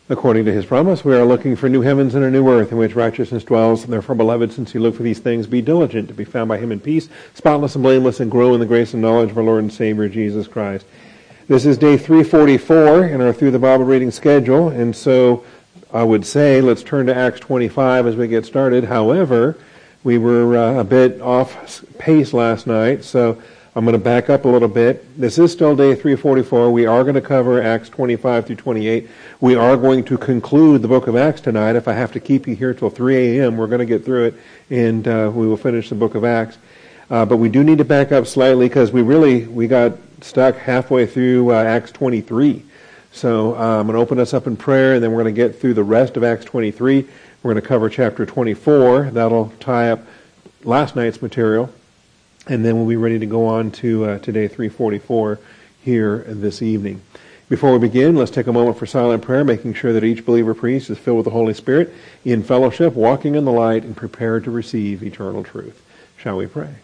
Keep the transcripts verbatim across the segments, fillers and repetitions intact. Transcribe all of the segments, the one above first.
According to his promise, we are looking for new heavens and a new earth in which righteousness dwells. Therefore, beloved, since you look for these things, be diligent to be found by him in peace, spotless and blameless, and grow in the grace and knowledge of our Lord and Savior, Jesus Christ. This is day three forty-four in our Through the Bible reading schedule, and so I would say let's turn to Acts twenty-five as we get started. However, we were uh, a bit off pace last night, so I'm going to back up a little bit. This is still day three forty-four. We are going to cover Acts twenty-five through twenty-eight. We are going to conclude the book of Acts tonight. If I have to keep you here till three a.m., we're going to get through it, and uh, we will finish the book of Acts. Uh, but we do need to back up slightly because we really, we got stuck halfway through uh, Acts twenty-three. So uh, I'm going to open us up in prayer, and then we're going to get through the rest of Acts twenty-three. We're going to cover chapter twenty-four. That'll tie up last night's material. And then we'll be ready to go on to uh, today three forty-four here this evening. Before we begin, let's take a moment for silent prayer, making sure that each believer priest is filled with the Holy Spirit, in fellowship, walking in the light, and prepared to receive eternal truth. Shall we pray?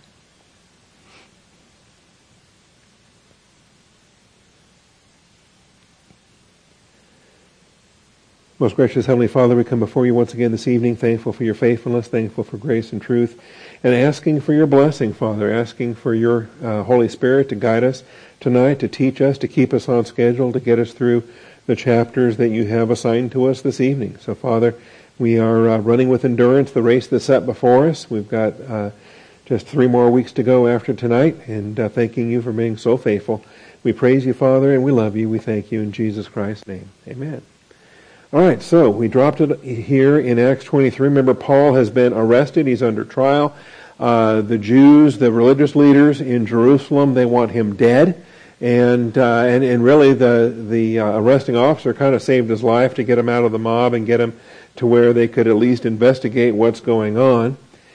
Most gracious Heavenly Father, we come before you once again this evening, thankful for your faithfulness, thankful for grace and truth, and asking for your blessing, Father, asking for your uh, Holy Spirit to guide us tonight, to teach us, to keep us on schedule, to get us through the chapters that you have assigned to us this evening. So, Father, we are uh, running with endurance the race that's set before us. We've got uh, just three more weeks to go after tonight, and uh, thanking you for being so faithful. We praise you, Father, and we love you. We thank you in Jesus Christ's name. Amen. All right, so we dropped it here in Acts twenty-three. Remember, Paul has been arrested. He's under trial. Uh, the Jews, the religious leaders in Jerusalem, they want him dead. And uh, and, and really the, the uh, arresting officer kind of saved his life to get him out of the mob and get him to where they could at least investigate what's going on.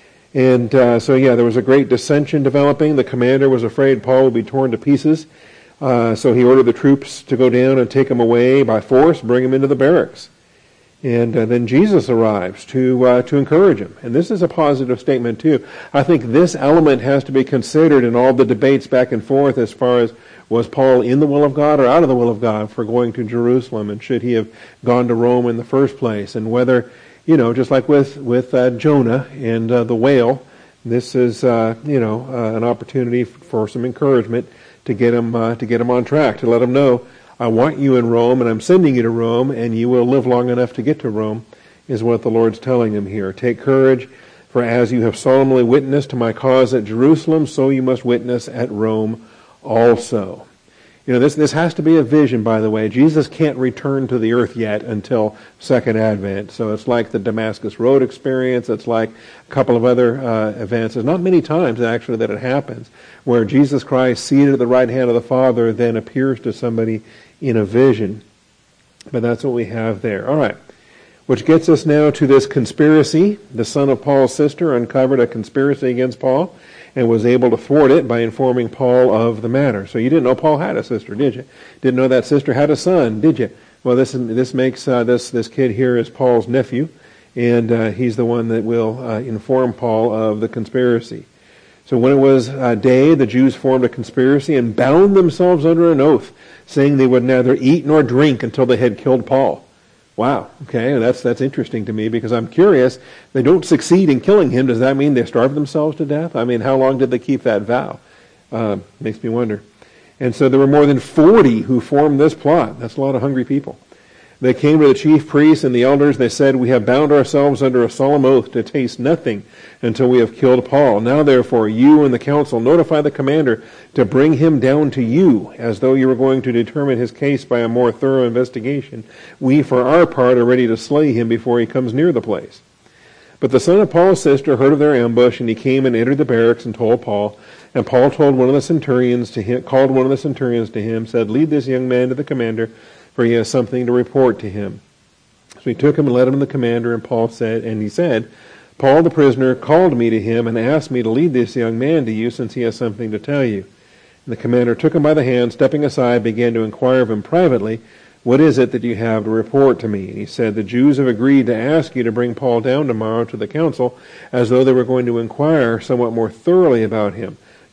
And uh, so, yeah, there was a great dissension developing. The commander was afraid Paul would be torn to pieces. Uh, so he ordered the troops to go down and take him away by force, bring him into the barracks. And uh, then Jesus arrives to uh, to encourage him. And this is a positive statement, too. I think this element has to be considered in all the debates back and forth as far as was Paul in the will of God or out of the will of God for going to Jerusalem, and should he have gone to Rome in the first place, and whether, you know, just like with, with uh, Jonah and uh, the whale, this is, uh, you know, uh, an opportunity for some encouragement to get him uh, to get him on track, to let him know, I want you in Rome, and I'm sending you to Rome, and you will live long enough to get to Rome, is what the Lord's telling him here. Take courage, for as you have solemnly witnessed to my cause at Jerusalem, so you must witness at Rome also. You know, this this has to be a vision, by the way. Jesus can't return to the earth yet until Second Advent. So it's like the Damascus Road experience. It's like a couple of other uh, events. There's not many times, actually, that it happens where Jesus Christ, seated at the right hand of the Father, then appears to somebody in a vision. But that's what we have there. All right. Which gets us now to this conspiracy. The son of Paul's sister uncovered a conspiracy against Paul and was able to thwart it by informing Paul of the matter. So you didn't know Paul had a sister, did you? Didn't know that sister had a son, did you? Well, this this makes uh, this this kid here is Paul's nephew, and uh, he's the one that will uh, inform Paul of the conspiracy. So when it was uh, day, the Jews formed a conspiracy and bound themselves under an oath, saying they would neither eat nor drink until they had killed Paul. Wow, okay, that's that's interesting to me, because I'm curious, they don't succeed in killing him. Does that mean they starved themselves to death? I mean, how long did they keep that vow? Uh, makes me wonder. And so there were more than forty who formed this plot. That's a lot of hungry people. They came to the chief priests and the elders. They said, we have bound ourselves under a solemn oath to taste nothing until we have killed Paul. Now, therefore, you and the council notify the commander to bring him down to you, as though you were going to determine his case by a more thorough investigation. We, for our part, are ready to slay him before he comes near the place. But the son of Paul's sister heard of their ambush, and he came and entered the barracks and told Paul. And Paul told one of the centurions to him, called one of the centurions to him, said, lead this young man to the commander, for he has something to report to him. So he took him and led him to the commander, and Paul said, and he said, Paul the prisoner called me to him and asked me to lead this young man to you, since he has something to tell you. And the commander took him by the hand, stepping aside, began to inquire of him privately, what is it that you have to report to me? And he said, the Jews have agreed to ask you to bring Paul down tomorrow to the council, as though they were going to inquire somewhat more thoroughly about him.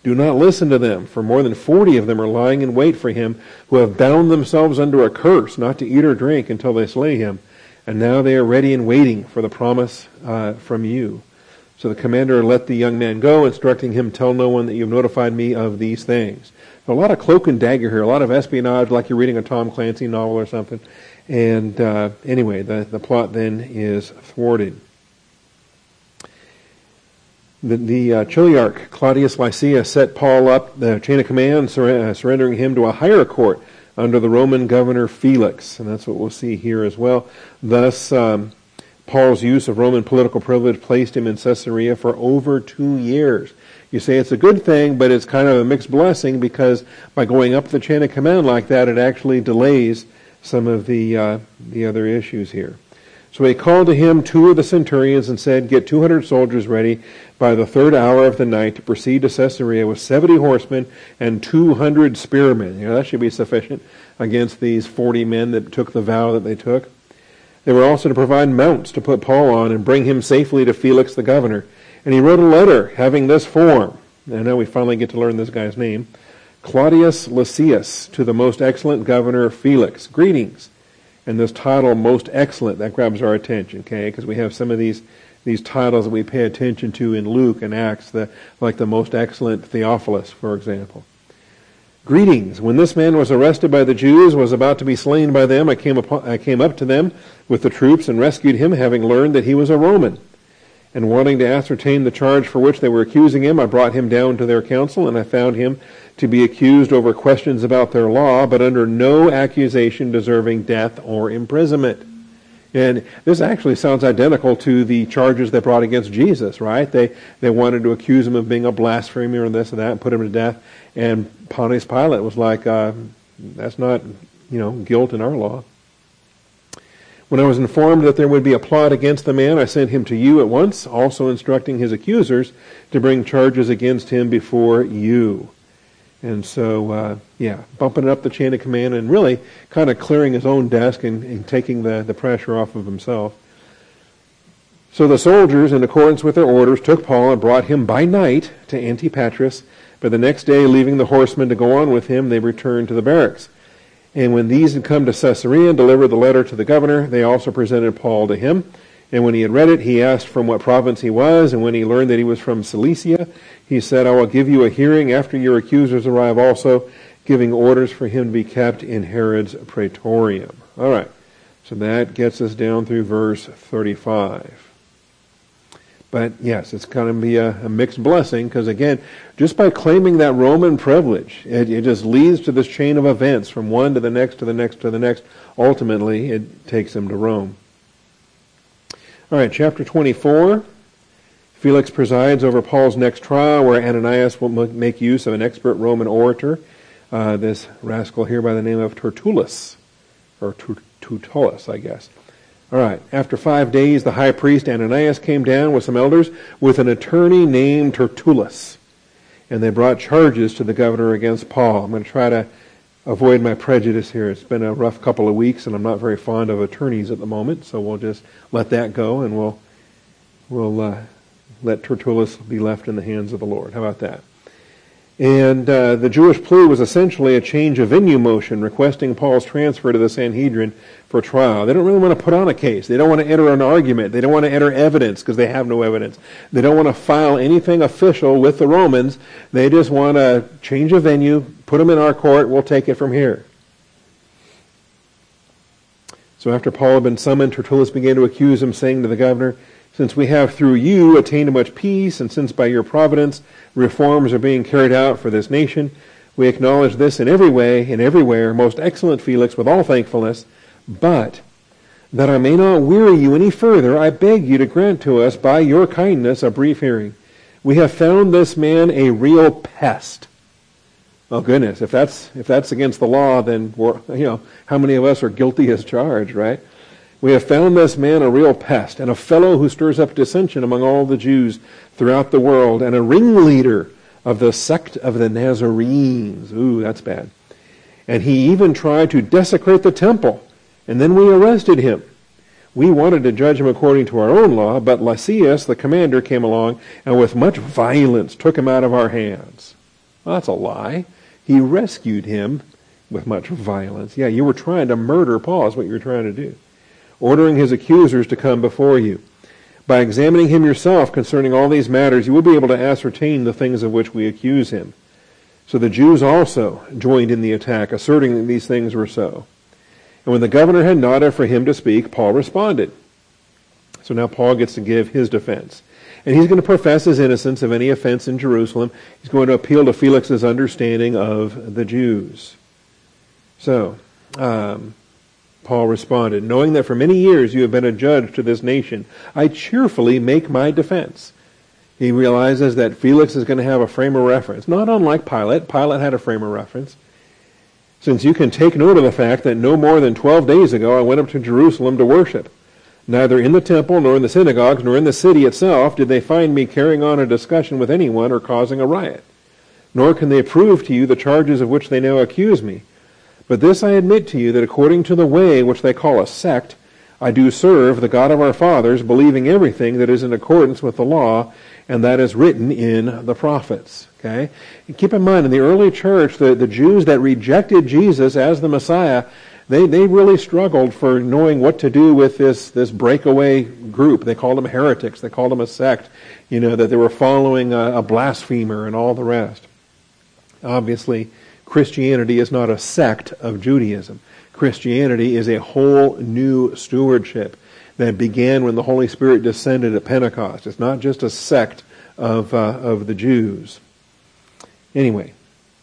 Do not listen to them, for more than forty of them are lying in wait for him, who have bound themselves under a curse, not to eat or drink until they slay him. And now they are ready and waiting for the promise uh, from you. So the commander let the young man go, instructing him, tell no one that you have notified me of these things. So a lot of cloak and dagger here, a lot of espionage, like you're reading a Tom Clancy novel or something. And uh, anyway, the, the plot then is thwarted. The, the uh, Chiliarch, Claudius Lysias, set Paul up the chain of command, sur- uh, surrendering him to a higher court under the Roman governor Felix. And that's what we'll see here as well. Thus, um, Paul's use of Roman political privilege placed him in Caesarea for over two years. You say it's a good thing, but it's kind of a mixed blessing, because by going up the chain of command like that, it actually delays some of the uh, the other issues here. So he called to him two of the centurions and said, get two hundred soldiers ready by the third hour of the night to proceed to Caesarea with seventy horsemen and two hundred spearmen. You know, that should be sufficient against these forty men that took the vow that they took. They were also to provide mounts to put Paul on and bring him safely to Felix the governor. And he wrote a letter having this form. And now we finally get to learn this guy's name. Claudius Lysias, to the most excellent governor Felix. Greetings. And this title, most excellent, that grabs our attention, okay? Because we have some of these these titles that we pay attention to in Luke and Acts, the, like the most excellent Theophilus, for example. Greetings. When this man was arrested by the Jews, was about to be slain by them, I came, upon, I came up to them with the troops and rescued him, having learned that he was a Roman. And wanting to ascertain the charge for which they were accusing him, I brought him down to their council, and I found him to be accused over questions about their law, but under no accusation deserving death or imprisonment. And this actually sounds identical to the charges they brought against Jesus, right? They they wanted to accuse him of being a blasphemer and this and that and put him to death. And Pontius Pilate was like, uh, that's not, you know, guilt in our law. When I was informed that there would be a plot against the man, I sent him to you at once, also instructing his accusers to bring charges against him before you. And so, uh, yeah, bumping up the chain of command and really kind of clearing his own desk and, and taking the, the pressure off of himself. So the soldiers, in accordance with their orders, took Paul and brought him by night to Antipatris. But the next day, leaving the horsemen to go on with him, they returned to the barracks. And when these had come to Caesarea and delivered the letter to the governor, they also presented Paul to him. And when he had read it, he asked from what province he was, and when he learned that he was from Cilicia, he said, I will give you a hearing after your accusers arrive also, giving orders for him to be kept in Herod's praetorium. All right, so that gets us down through verse thirty-five. But yes, it's going to be a, a mixed blessing, because again, just by claiming that Roman privilege, it, it just leads to this chain of events from one to the next to the next to the next. Ultimately, it takes him to Rome. All right, chapter twenty-four. Felix presides over Paul's next trial, where Ananias will make use of an expert Roman orator, uh, this rascal here by the name of Tertullus, or Tertullus, I guess. All right, after five days, the high priest Ananias came down with some elders with an attorney named Tertullus, and they brought charges to the governor against Paul. I'm going to try to avoid my prejudice here. It's been a rough couple of weeks, and I'm not very fond of attorneys at the moment, so we'll just let that go, and we'll we'll uh, let Tertullus be left in the hands of the Lord. How about that? And uh, the Jewish plea was essentially a change of venue motion, requesting Paul's transfer to the Sanhedrin for trial. They don't really want to put on a case. They don't want to enter an argument. They don't want to enter evidence because they have no evidence. They don't want to file anything official with the Romans. They just want to change a venue, put them in our court, we'll take it from here. So after Paul had been summoned, Tertullus began to accuse him, saying to the governor, since we have through you attained much peace, and since by your providence reforms are being carried out for this nation, we acknowledge this in every way and everywhere, most excellent Felix, with all thankfulness. But that I may not weary you any further, I beg you to grant to us by your kindness a brief hearing. We have found this man a real pest. Oh goodness, if that's if that's against the law, then we're, you know, how many of us are guilty as charged, right? We have found this man a real pest, and a fellow who stirs up dissension among all the Jews throughout the world, and a ringleader of the sect of the Nazarenes. Ooh, that's bad. And he even tried to desecrate the temple, and then we arrested him. We wanted to judge him according to our own law, but Lysias, the commander, came along, and with much violence took him out of our hands. Well, that's a lie. He rescued him with much violence. Yeah, you were trying to murder Paul is what you were trying to do. Ordering his accusers to come before you. By examining him yourself concerning all these matters, you will be able to ascertain the things of which we accuse him. So the Jews also joined in the attack, asserting that these things were so. And when the governor had nodded for him to speak, Paul responded. So now Paul gets to give his defense. And he's going to profess his innocence of any offense in Jerusalem. He's going to appeal to Felix's understanding of the Jews. So, um, Paul responded, knowing that for many years you have been a judge to this nation, I cheerfully make my defense. He realizes that Felix is going to have a frame of reference, not unlike Pilate. Pilate had a frame of reference. Since you can take note of the fact that no more than twelve days ago I went up to Jerusalem to worship. Neither in the temple nor in the synagogues nor in the city itself did they find me carrying on a discussion with anyone or causing a riot. Nor can they prove to you the charges of which they now accuse me. But this I admit to you, that according to the way which they call a sect, I do serve the God of our fathers, believing everything that is in accordance with the law, and that is written in the prophets. Okay? And keep in mind, in the early church, the, the Jews that rejected Jesus as the Messiah, they, they really struggled for knowing what to do with this, this breakaway group. They called them heretics. They called them a sect, you know, that they were following a, a blasphemer and all the rest. Obviously, Christianity is not a sect of Judaism. Christianity is a whole new stewardship that began when the Holy Spirit descended at Pentecost. It's not just a sect of uh, of the Jews. Anyway,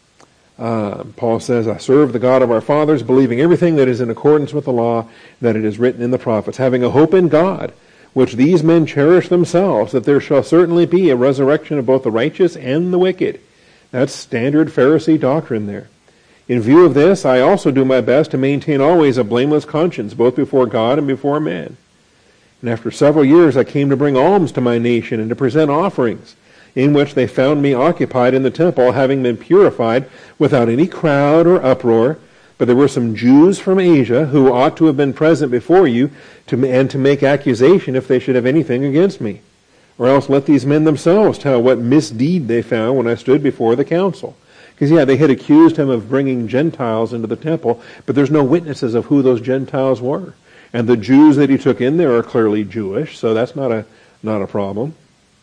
uh, Paul says, I serve the God of our fathers, believing everything that is in accordance with the law, that it is written in the prophets, having a hope in God, which these men cherish themselves, that there shall certainly be a resurrection of both the righteous and the wicked. That's standard Pharisee doctrine there. In view of this, I also do my best to maintain always a blameless conscience, both before God and before man. And after several years, I came to bring alms to my nation and to present offerings, in which they found me occupied in the temple, having been purified without any crowd or uproar. But there were some Jews from Asia who ought to have been present before you to, and to make accusation if they should have anything against me. Or else let these men themselves tell what misdeed they found when I stood before the council. Because, yeah, they had accused him of bringing Gentiles into the temple, but there's no witnesses of who those Gentiles were. And the Jews that he took in there are clearly Jewish, so that's not a not a problem.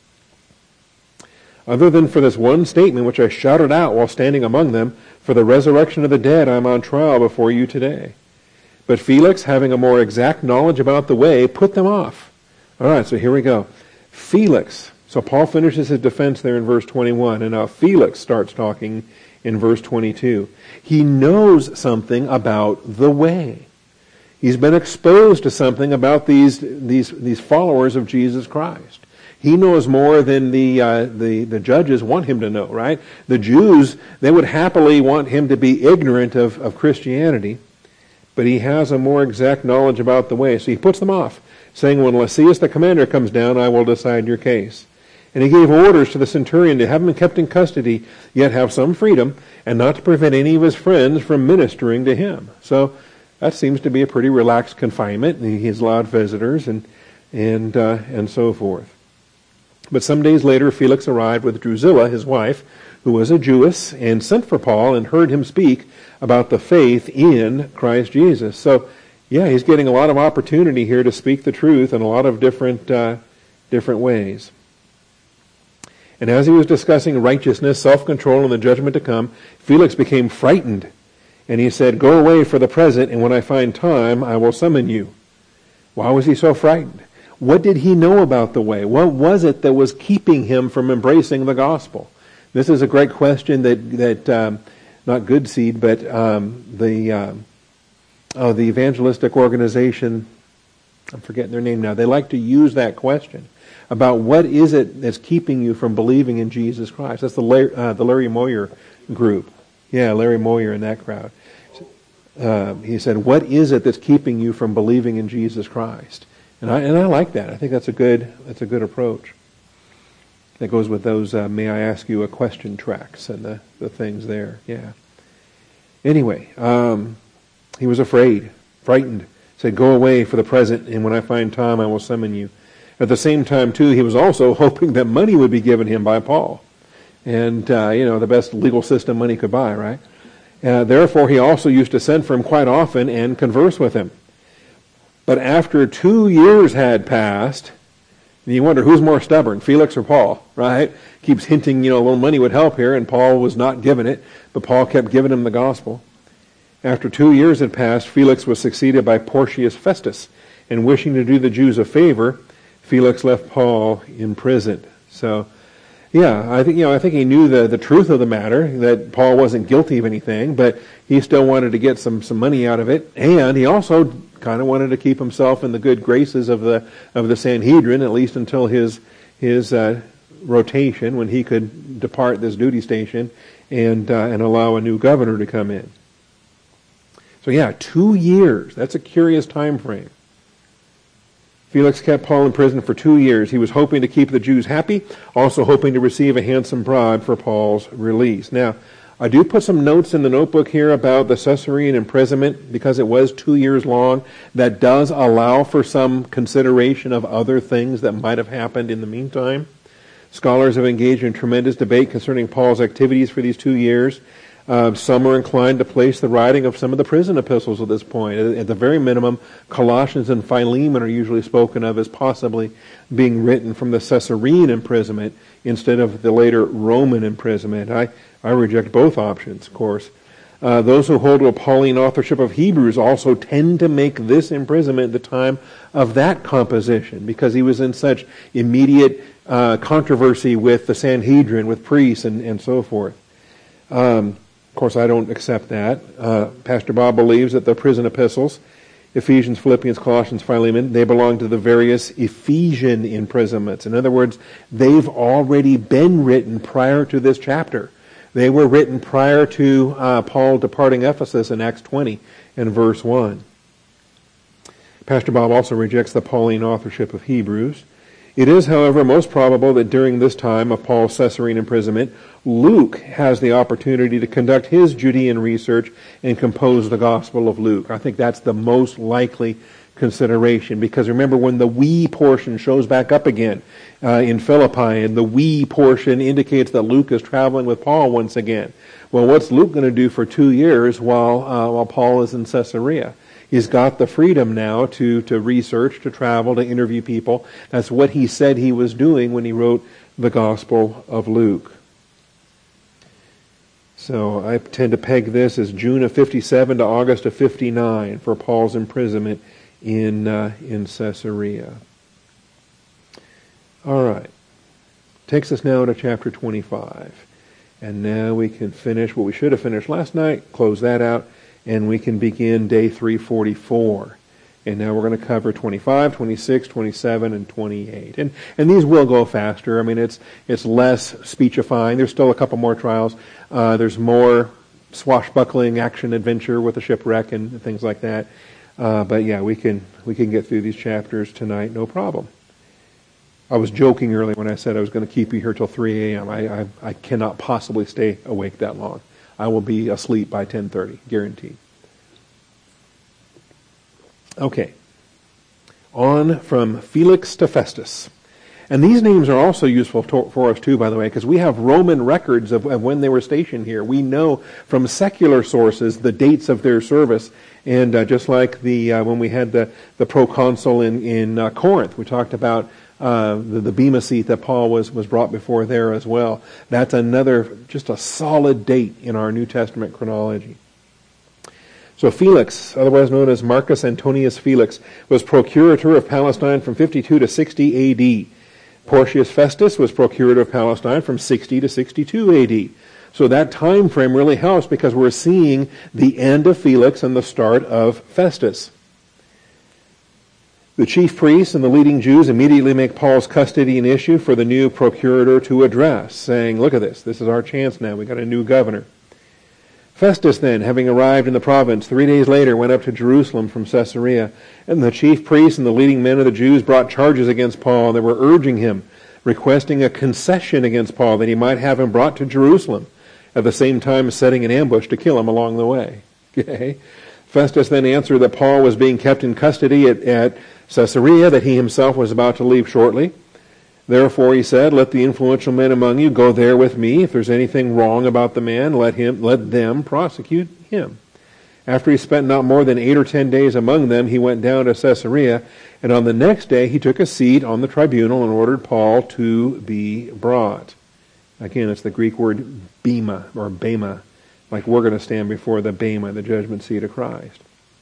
Other than for this one statement which I shouted out while standing among them, for the resurrection of the dead I am on trial before you today. But Felix, having a more exact knowledge about the way, put them off. All right, so here we go. Felix. So Paul finishes his defense there in verse twenty-one, and now Felix starts talking in verse twenty-two. He knows something about the way. He's been exposed to something about these these these followers of Jesus Christ. He knows more than the uh, the the judges want him to know, right? The Jews, they would happily want him to be ignorant of, of Christianity, but he has a more exact knowledge about the way. So he puts them off, saying, when Lysias the commander comes down, I will decide your case. And he gave orders to the centurion to have him kept in custody, yet have some freedom, and not to prevent any of his friends from ministering to him. So that seems to be a pretty relaxed confinement. He's allowed visitors and and uh, and so forth. But some days later, Felix arrived with Drusilla, his wife, who was a Jewess, and sent for Paul and heard him speak about the faith in Christ Jesus. So, yeah, he's getting a lot of opportunity here to speak the truth in a lot of different uh, different ways. And as he was discussing righteousness, self-control, and the judgment to come, Felix became frightened. And he said, go away for the present, and when I find time, I will summon you. Why was he so frightened? What did he know about the way? What was it that was keeping him from embracing the gospel? This is a great question that, that um, not Good Seed, but um, the, um, oh, the evangelistic organization, I'm forgetting their name now, they like to use that question about what is it that's keeping you from believing in Jesus Christ. That's the Larry, uh, the Larry Moyer group. Yeah, Larry Moyer in that crowd. Uh, he said, what is it that's keeping you from believing in Jesus Christ? And I and I like that. I think that's a good that's a good approach. That goes with those uh, may I ask you a question tracks and the, the things there. Yeah. Anyway, um, he was afraid, frightened. Said, go away for the present, and when I find time I will summon you. At the same time, too, he was also hoping that money would be given him by Paul. and uh, you know, the best legal system money could buy, right? Uh, therefore, he also used to send for him quite often and converse with him. But after two years had passed, and you wonder who's more stubborn, Felix or Paul, right? Keeps hinting, you know, a little money would help here, and Paul was not giving it, but Paul kept giving him the gospel. After two years had passed, Felix was succeeded by Porcius Festus, and wishing to do the Jews a favor, Felix left Paul imprisoned. So, yeah, I think you know I think he knew the, the truth of the matter, that Paul wasn't guilty of anything, but he still wanted to get some, some money out of it, and he also kind of wanted to keep himself in the good graces of the of the Sanhedrin, at least until his his uh, rotation, when he could depart this duty station and uh, and allow a new governor to come in. So yeah, two years. That's a curious time frame. Felix kept Paul in prison for two years. He was hoping to keep the Jews happy, also hoping to receive a handsome bribe for Paul's release. Now, I do put some notes in the notebook here about the Caesarean imprisonment because it was two years long. That does allow for some consideration of other things that might have happened in the meantime. Scholars have engaged in tremendous debate concerning Paul's activities for these two years. Uh, some are inclined to place the writing of some of the prison epistles at this point. At, at the very minimum, Colossians and Philemon are usually spoken of as possibly being written from the Caesarean imprisonment instead of the later Roman imprisonment. I, I reject both options, of course. Uh, those who hold to a Pauline authorship of Hebrews also tend to make this imprisonment the time of that composition, because he was in such immediate uh, controversy with the Sanhedrin, with priests, and, and so forth. Um, Of course, I don't accept that. Uh, Pastor Bob believes that the prison epistles, Ephesians, Philippians, Colossians, Philemon, they belong to the various Ephesian imprisonments. In other words, they've already been written prior to this chapter. They were written prior to uh, Paul departing Ephesus in Acts twenty and verse one. Pastor Bob also rejects the Pauline authorship of Hebrews. It is, however, most probable that during this time of Paul's Caesarean imprisonment, Luke has the opportunity to conduct his Judean research and compose the Gospel of Luke. I think that's the most likely consideration, because remember, when the we portion shows back up again uh, in Philippi, and the we portion indicates that Luke is traveling with Paul once again. Well, what's Luke going to do for two years while uh, while Paul is in Caesarea? He's got the freedom now to, to research, to travel, to interview people. That's what he said he was doing when he wrote the Gospel of Luke. So I tend to peg this as June of fifty-seven to August of fifty-nine for Paul's imprisonment in uh, in Caesarea. All right. Takes us now to chapter twenty-five. And now we can finish what we should have finished last night, close that out, and we can begin day three forty-four. And now we're going to cover twenty-five, twenty-six, twenty-seven, and twenty-eight. And and these will go faster. I mean, it's it's less speechifying. There's still a couple more trials. Uh, there's more swashbuckling action adventure with the shipwreck and things like that. Uh, but yeah, we can we can get through these chapters tonight, no problem. I was joking earlier when I said I was going to keep you here till three a.m. I, I I cannot possibly stay awake that long. I will be asleep by ten thirty, guaranteed. Okay. On from Felix to Festus. And these names are also useful to, for us too, by the way, because we have Roman records of, of when they were stationed here. We know from secular sources the dates of their service. And uh, just like the uh, when we had the, the proconsul in, in uh, Corinth, we talked about uh, the, the Bema seat that Paul was, was brought before there as well. That's another, just a solid date in our New Testament chronology. So Felix, otherwise known as Marcus Antonius Felix, was procurator of Palestine from fifty-two to sixty A D. Porcius Festus was procurator of Palestine from sixty to sixty-two A D. So that time frame really helps, because we're seeing the end of Felix and the start of Festus. The chief priests and the leading Jews immediately make Paul's custody an issue for the new procurator to address, saying, look at this, this is our chance now, we got a new governor. Festus then, having arrived in the province, three days later went up to Jerusalem from Caesarea, and the chief priests and the leading men of the Jews brought charges against Paul. They were urging him, requesting a concession against Paul, that he might have him brought to Jerusalem, at the same time setting an ambush to kill him along the way. Okay? Festus then answered that Paul was being kept in custody at, at Caesarea, that he himself was about to leave shortly. Therefore, he said, let the influential men among you go there with me. If there's anything wrong about the man, let him, let them prosecute him. After he spent not more than eight or ten days among them, he went down to Caesarea, and on the next day he took a seat on the tribunal and ordered Paul to be brought. Again, it's the Greek word bema, or bema, like we're going to stand before the bema, the judgment seat of Christ.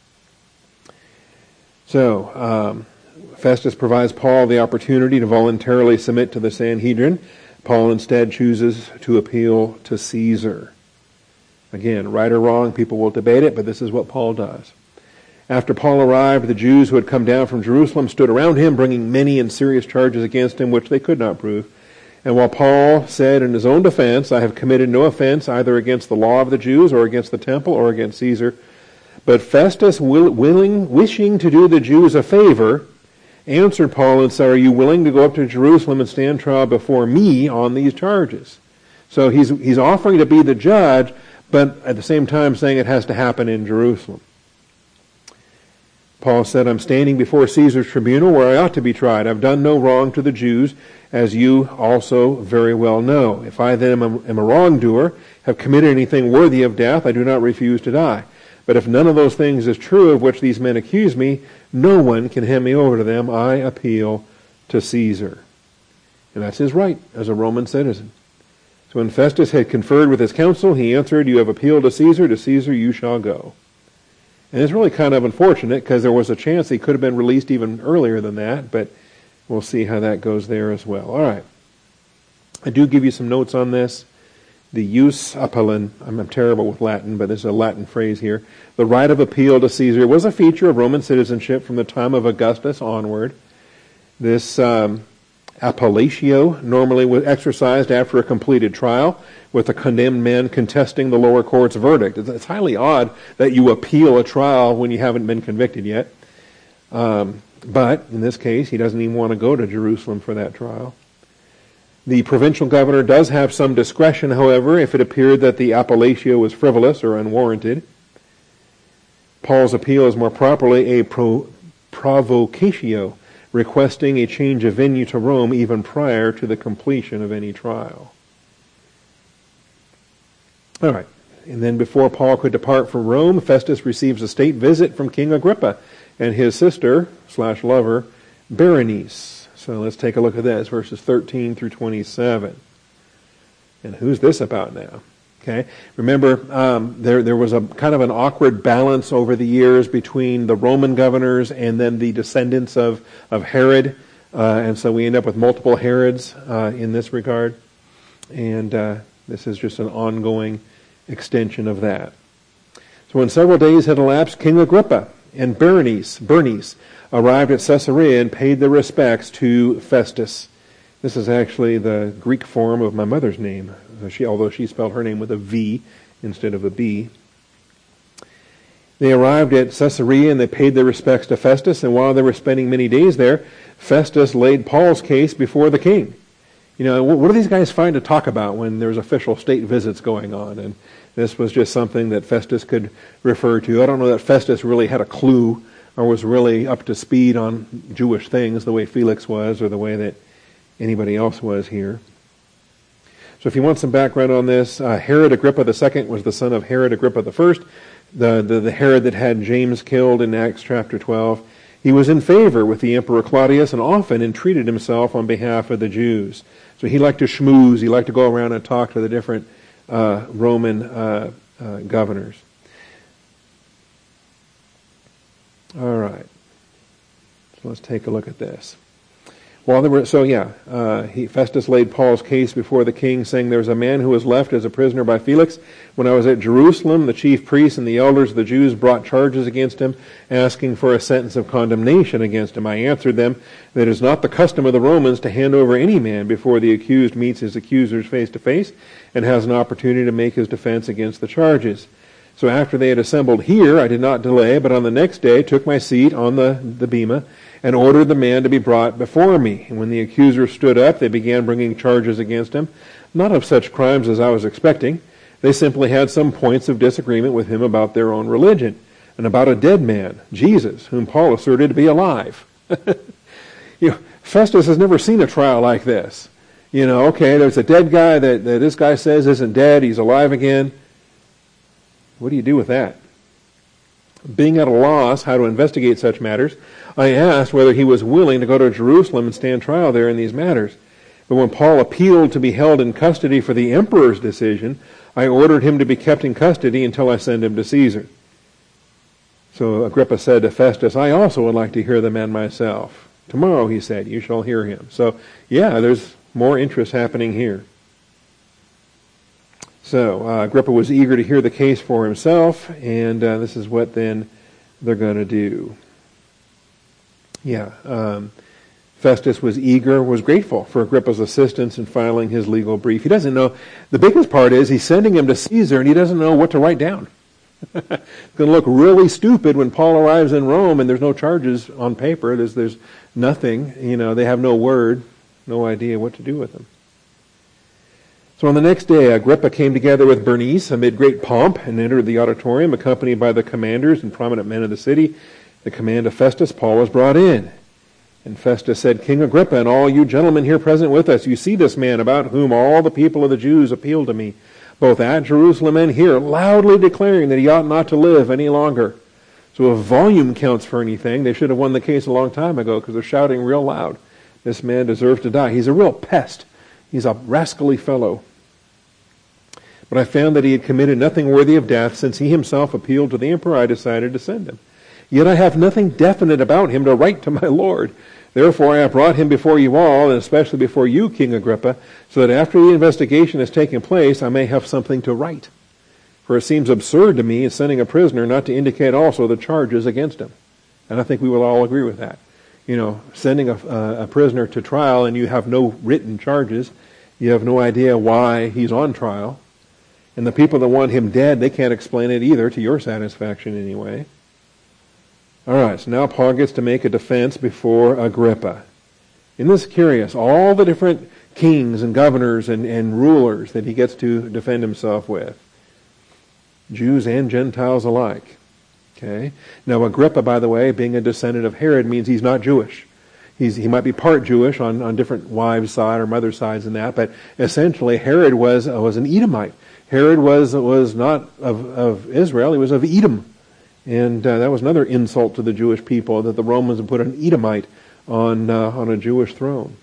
So, um, Festus provides Paul the opportunity to voluntarily submit to the Sanhedrin. Paul instead chooses to appeal to Caesar. Again, right or wrong, people will debate it, but this is what Paul does. After Paul arrived, the Jews who had come down from Jerusalem stood around him, bringing many and serious charges against him, which they could not prove. And while Paul said in his own defense, I have committed no offense either against the law of the Jews or against the temple or against Caesar, but Festus, will, willing, wishing to do the Jews a favor, answered Paul and said, are you willing to go up to Jerusalem and stand trial before me on these charges? So he's, he's offering to be the judge, but at the same time saying it has to happen in Jerusalem. Paul said, I'm standing before Caesar's tribunal where I ought to be tried. I've done no wrong to the Jews, as you also very well know. If I then am a, am a wrongdoer, have committed anything worthy of death, I do not refuse to die. But if none of those things is true of which these men accuse me, no one can hand me over to them. I appeal to Caesar. And that's his right as a Roman citizen. So when Festus had conferred with his council, he answered, you have appealed to Caesar, to Caesar you shall go. And it's really kind of unfortunate because there was a chance he could have been released even earlier than that, but we'll see how that goes there as well. All right. I do give you some notes on this. The jus appellum, I'm, I'm terrible with Latin, but this is a Latin phrase here. The right of appeal to Caesar was a feature of Roman citizenship from the time of Augustus onward. This um, appellatio normally was exercised after a completed trial, with the condemned man contesting the lower court's verdict. It's, it's highly odd that you appeal a trial when you haven't been convicted yet. Um, but in this case, he doesn't even want to go to Jerusalem for that trial. The provincial governor does have some discretion, however, if it appeared that the appellatio was frivolous or unwarranted. Paul's appeal is more properly a pro- provocatio, requesting a change of venue to Rome even prior to the completion of any trial. All right. And then before Paul could depart from Rome, Festus receives a state visit from King Agrippa and his sister slash lover, Berenice. So let's take a look at this, verses thirteen through twenty-seven. And who's this about now? Okay. Remember, um, there there was a kind of an awkward balance over the years between the Roman governors and then the descendants of, of Herod. Uh, and so we end up with multiple Herods uh, in this regard. And uh, this is just an ongoing extension of that. So when several days had elapsed, King Agrippa and Berenice, Bernice arrived at Caesarea and paid their respects to Festus. This is actually the Greek form of my mother's name, she, although she spelled her name with a V instead of a B. They arrived at Caesarea and they paid their respects to Festus, and while they were spending many days there, Festus laid Paul's case before the king. You know, what do these guys find to talk about when there's official state visits going on? And this was just something that Festus could refer to. I don't know that Festus really had a clue or was really up to speed on Jewish things the way Felix was or the way that anybody else was here. So if you want some background on this, uh, Herod Agrippa the Second was the son of Herod Agrippa the First, the, the, the Herod that had James killed in Acts chapter twelve. He was in favor with the Emperor Claudius and often entreated himself on behalf of the Jews. So he liked to schmooze, he liked to go around and talk to the different uh, Roman uh, uh, governors. All right. So let's take a look at this. While they were, so yeah, uh, he, Festus laid Paul's case before the king, saying, there was a man who was left as a prisoner by Felix. When I was at Jerusalem, the chief priests and the elders of the Jews brought charges against him, asking for a sentence of condemnation against him. I answered them that it is not the custom of the Romans to hand over any man before the accused meets his accusers face to face and has an opportunity to make his defense against the charges. So after they had assembled here, I did not delay, but on the next day took my seat on the, the bema and ordered the man to be brought before me. And when the accusers stood up, they began bringing charges against him, not of such crimes as I was expecting. They simply had some points of disagreement with him about their own religion and about a dead man, Jesus, whom Paul asserted to be alive. You know, Festus has never seen a trial like this. You know, okay, there's a dead guy that, that this guy says isn't dead. He's alive again. What do you do with that? Being at a loss how to investigate such matters, I asked whether he was willing to go to Jerusalem and stand trial there in these matters. But when Paul appealed to be held in custody for the emperor's decision, I ordered him to be kept in custody until I send him to Caesar. So Agrippa said to Festus, I also would like to hear the man myself. Tomorrow, he said, you shall hear him. So, yeah, there's more interest happening here. So uh, Agrippa was eager to hear the case for himself, and uh, this is what then they're going to do. Yeah, um, Festus was eager, was grateful for Agrippa's assistance in filing his legal brief. He doesn't know, the biggest part is he's sending him to Caesar, and he doesn't know what to write down. It's going to look really stupid when Paul arrives in Rome and there's no charges on paper. There's there's nothing. You know, they have no word, no idea what to do with them. So on the next day, Agrippa came together with Bernice amid great pomp and entered the auditorium, accompanied by the commanders and prominent men of the city. The command of Festus, Paul was brought in. And Festus said, King Agrippa, and all you gentlemen here present with us, you see this man about whom all the people of the Jews appeal to me, both at Jerusalem and here, loudly declaring that he ought not to live any longer. So if volume counts for anything, they should have won the case a long time ago because they're shouting real loud. This man deserves to die. He's a real pest. He's a rascally fellow. But I found that he had committed nothing worthy of death. Since he himself appealed to the emperor, I decided to send him. Yet I have nothing definite about him to write to my Lord. Therefore I have brought him before you all, and especially before you, King Agrippa, so that after the investigation has taken place, I may have something to write. For it seems absurd to me in sending a prisoner not to indicate also the charges against him. And I think we will all agree with that. You know, sending a, a prisoner to trial and you have no written charges, you have no idea why he's on trial, and the people that want him dead, they can't explain it either, to your satisfaction anyway. All right, so now Paul gets to make a defense before Agrippa. Isn't this curious? All the different kings and governors and, and rulers that he gets to defend himself with. Jews and Gentiles alike. Okay. Now Agrippa, by the way, being a descendant of Herod, means he's not Jewish. He's, he might be part Jewish on, on different wives' side or mother sides and that, but essentially Herod was uh, was an Edomite. Herod was was not of, of Israel, he was of Edom. And uh, that was another insult to the Jewish people, that the Romans had put an Edomite on uh, on a Jewish throne.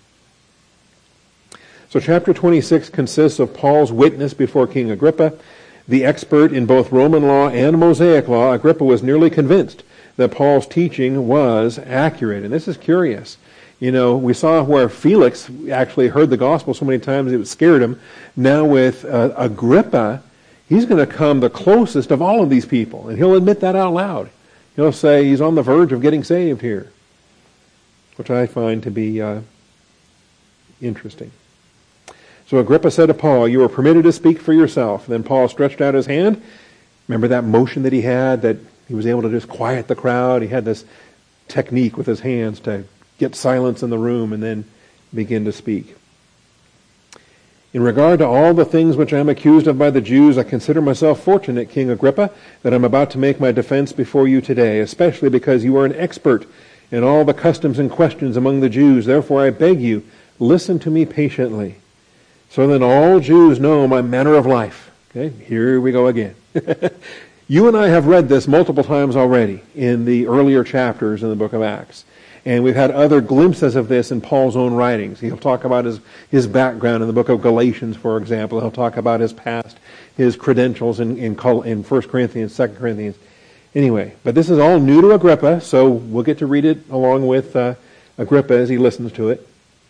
So chapter twenty-six consists of Paul's witness before King Agrippa. The expert in both Roman law and Mosaic law, Agrippa was nearly convinced that Paul's teaching was accurate. And this is curious. You know, we saw where Felix actually heard the gospel so many times it scared him. Now with uh, Agrippa, he's going to come the closest of all of these people, and he'll admit that out loud. He'll say he's on the verge of getting saved here, which I find to be uh, interesting. So Agrippa said to Paul, you are permitted to speak for yourself. Then Paul stretched out his hand. Remember that motion that he had, that he was able to just quiet the crowd? He had this technique with his hands to get silence in the room and then begin to speak. In regard to all the things which I am accused of by the Jews, I consider myself fortunate, King Agrippa, that I am about to make my defense before you today, especially because you are an expert in all the customs and questions among the Jews. Therefore I beg you, listen to me patiently, so that all Jews know my manner of life. Okay, here we go again. You and I have read this multiple times already in the earlier chapters in the book of Acts. And we've had other glimpses of this in Paul's own writings. He'll talk about his, his background in the book of Galatians, for example. He'll talk about his past, his credentials in, in, in First Corinthians, Second Corinthians. Anyway, but this is all new to Agrippa, so we'll get to read it along with uh, Agrippa as he listens to it.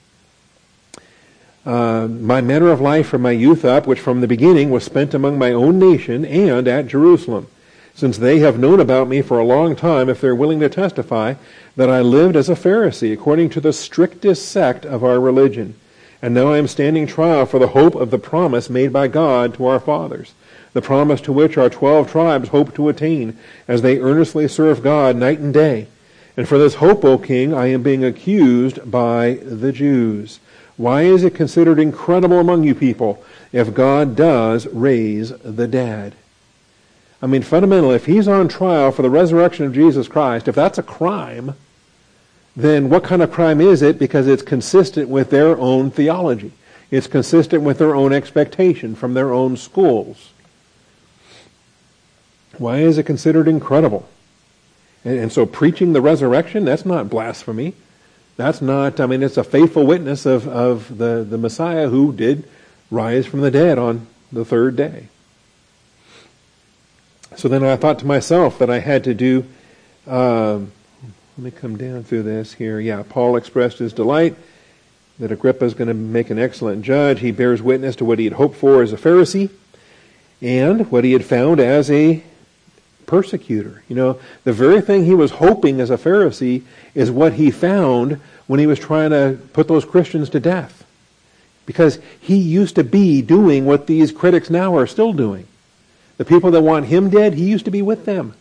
Uh, my manner of life from my youth up, which from the beginning was spent among my own nation and at Jerusalem, since they have known about me for a long time, if they're willing to testify, that I lived as a Pharisee according to the strictest sect of our religion. And now I am standing trial for the hope of the promise made by God to our fathers, the promise to which our twelve tribes hope to attain, as they earnestly serve God night and day. And for this hope, O King, I am being accused by the Jews. Why is it considered incredible among you people if God does raise the dead? I mean, fundamentally, if he's on trial for the resurrection of Jesus Christ, if that's a crime, then what kind of crime is it? Because it's consistent with their own theology. It's consistent with their own expectation from their own schools. Why is it considered incredible? And, and so preaching the resurrection, that's not blasphemy. That's not, I mean, it's a faithful witness of, of the, the Messiah who did rise from the dead on the third day. So then I thought to myself that I had to do, um, let me come down through this here. Yeah, Paul expressed his delight that Agrippa is going to make an excellent judge. He bears witness to what he had hoped for as a Pharisee and what he had found as a persecutor. You know, the very thing he was hoping as a Pharisee is what he found when he was trying to put those Christians to death. Because he used to be doing what these critics now are still doing. The people that want him dead, he used to be with them.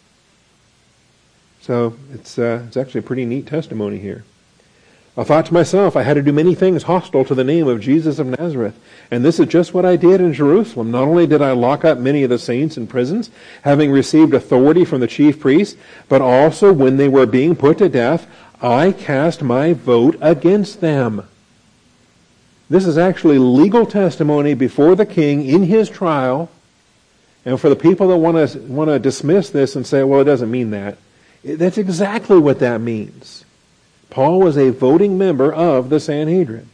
So it's uh, it's actually a pretty neat testimony here. I thought to myself, I had to do many things hostile to the name of Jesus of Nazareth. And this is just what I did in Jerusalem. Not only did I lock up many of the saints in prisons, having received authority from the chief priests, but also when they were being put to death, I cast my vote against them. This is actually legal testimony before the king in his trial. And for the people that want to want to dismiss this and say, well, it doesn't mean that, that's exactly what that means. Paul was a voting member of the Sanhedrin.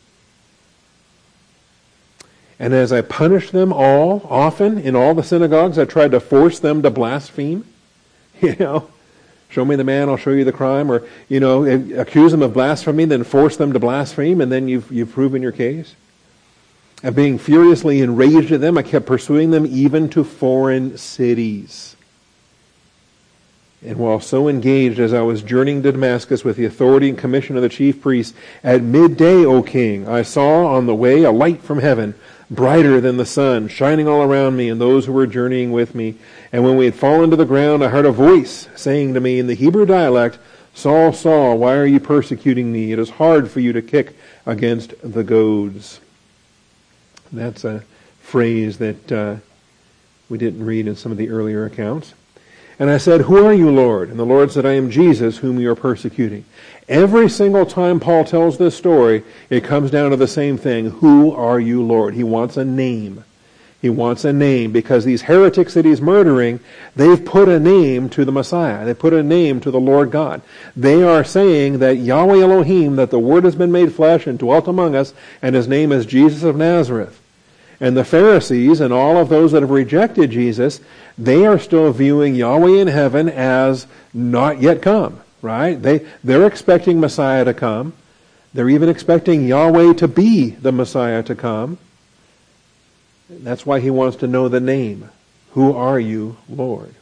And as I punished them all, often in all the synagogues, I tried to force them to blaspheme. You know, show me the man, I'll show you the crime. Or, you know, accuse them of blasphemy, then force them to blaspheme, and then you've, you've proven your case. And being furiously enraged at them, I kept pursuing them even to foreign cities. And while so engaged as I was journeying to Damascus with the authority and commission of the chief priests, at midday, O king, I saw on the way a light from heaven, brighter than the sun, shining all around me and those who were journeying with me. And when we had fallen to the ground, I heard a voice saying to me in the Hebrew dialect, Saul, Saul, why are you persecuting me? It is hard for you to kick against the goads. That's a phrase that uh, we didn't read in some of the earlier accounts. And I said, who are you, Lord? And the Lord said, I am Jesus, whom you are persecuting. Every single time Paul tells this story, it comes down to the same thing. Who are you, Lord? He wants a name. He wants a name because these heretics that he's murdering, they've put a name to the Messiah. They put a name to the Lord God. They are saying that Yahweh Elohim, that the Word has been made flesh and dwelt among us, and his name is Jesus of Nazareth. And the Pharisees and all of those that have rejected Jesus, they are still viewing Yahweh in heaven as not yet come, right? They, they're expecting Messiah to come. They're even expecting Yahweh to be the Messiah to come. That's why he wants to know the name. Who are you, Lord?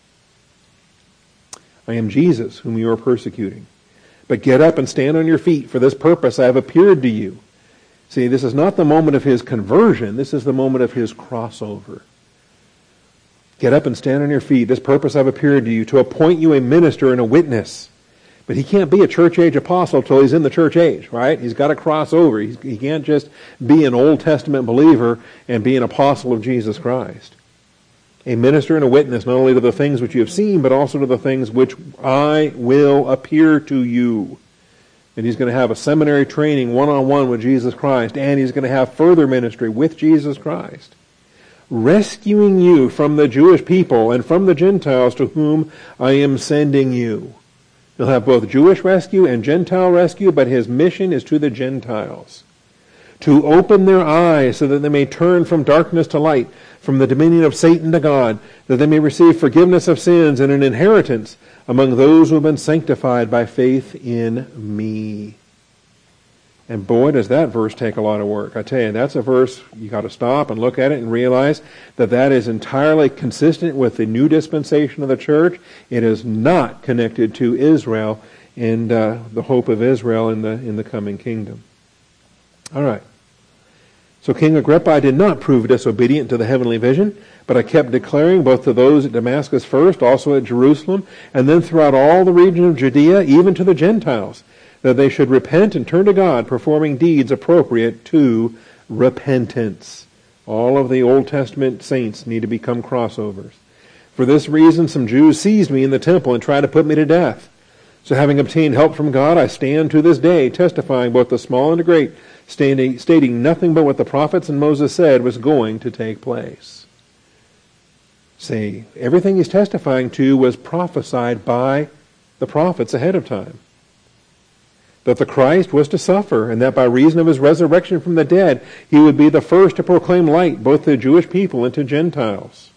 I am Jesus, whom you are persecuting. But get up and stand on your feet. For this purpose I have appeared to you. See, this is not the moment of his conversion. This is the moment of his crossover. Get up and stand on your feet. This purpose I've appeared to you, to appoint you a minister and a witness. But he can't be a church age apostle till he's in the church age, right? He's got to cross over. He's, he can't just be an Old Testament believer and be an apostle of Jesus Christ. A minister and a witness, not only to the things which you have seen, but also to the things which I will appear to you. And he's going to have a seminary training one-on-one with Jesus Christ, and he's going to have further ministry with Jesus Christ, rescuing you from the Jewish people and from the Gentiles to whom I am sending you. He'll have both Jewish rescue and Gentile rescue, but his mission is to the Gentiles, to open their eyes so that they may turn from darkness to light, from the dominion of Satan to God, that they may receive forgiveness of sins and an inheritance among those who have been sanctified by faith in me. And boy, does that verse take a lot of work. I tell you, that's a verse you got to stop and look at it and realize that that is entirely consistent with the new dispensation of the church. It is not connected to Israel and uh, the hope of Israel in the in the coming kingdom. All right. So King Agrippa, I did not prove disobedient to the heavenly vision, but I kept declaring both to those at Damascus first, also at Jerusalem, and then throughout all the region of Judea, even to the Gentiles, that they should repent and turn to God, performing deeds appropriate to repentance. All of the Old Testament saints need to become crossovers. For this reason, some Jews seized me in the temple and tried to put me to death. So having obtained help from God, I stand to this day, testifying both the small and the great, stating, stating nothing but what the prophets and Moses said was going to take place. See, everything he's testifying to was prophesied by the prophets ahead of time. That the Christ was to suffer, and that by reason of his resurrection from the dead, he would be the first to proclaim light both to Jewish people and to Gentiles.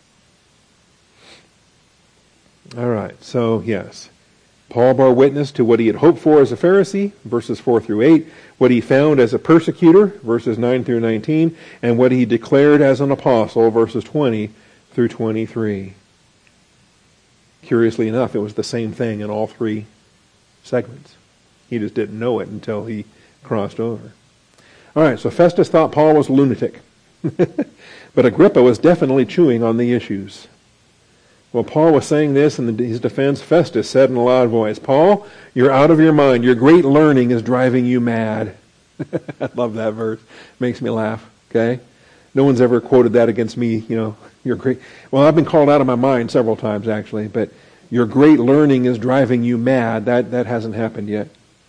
All right, so yes. Paul bore witness to what he had hoped for as a Pharisee, verses four through eight, what he found as a persecutor, verses nine through nineteen, and what he declared as an apostle, verses twenty through twenty-three. Curiously enough, it was the same thing in all three segments. He just didn't know it until he crossed over. All right, so Festus thought Paul was a lunatic. But Agrippa was definitely chewing on the issues. While Paul was saying this in his defense, Festus said in a loud voice, "Paul, you're out of your mind. Your great learning is driving you mad." I love that verse. Makes me laugh, okay? No one's ever quoted that against me, you know. You're great. Well, I've been called out of my mind several times, actually, but your great learning is driving you mad. That, that hasn't happened yet.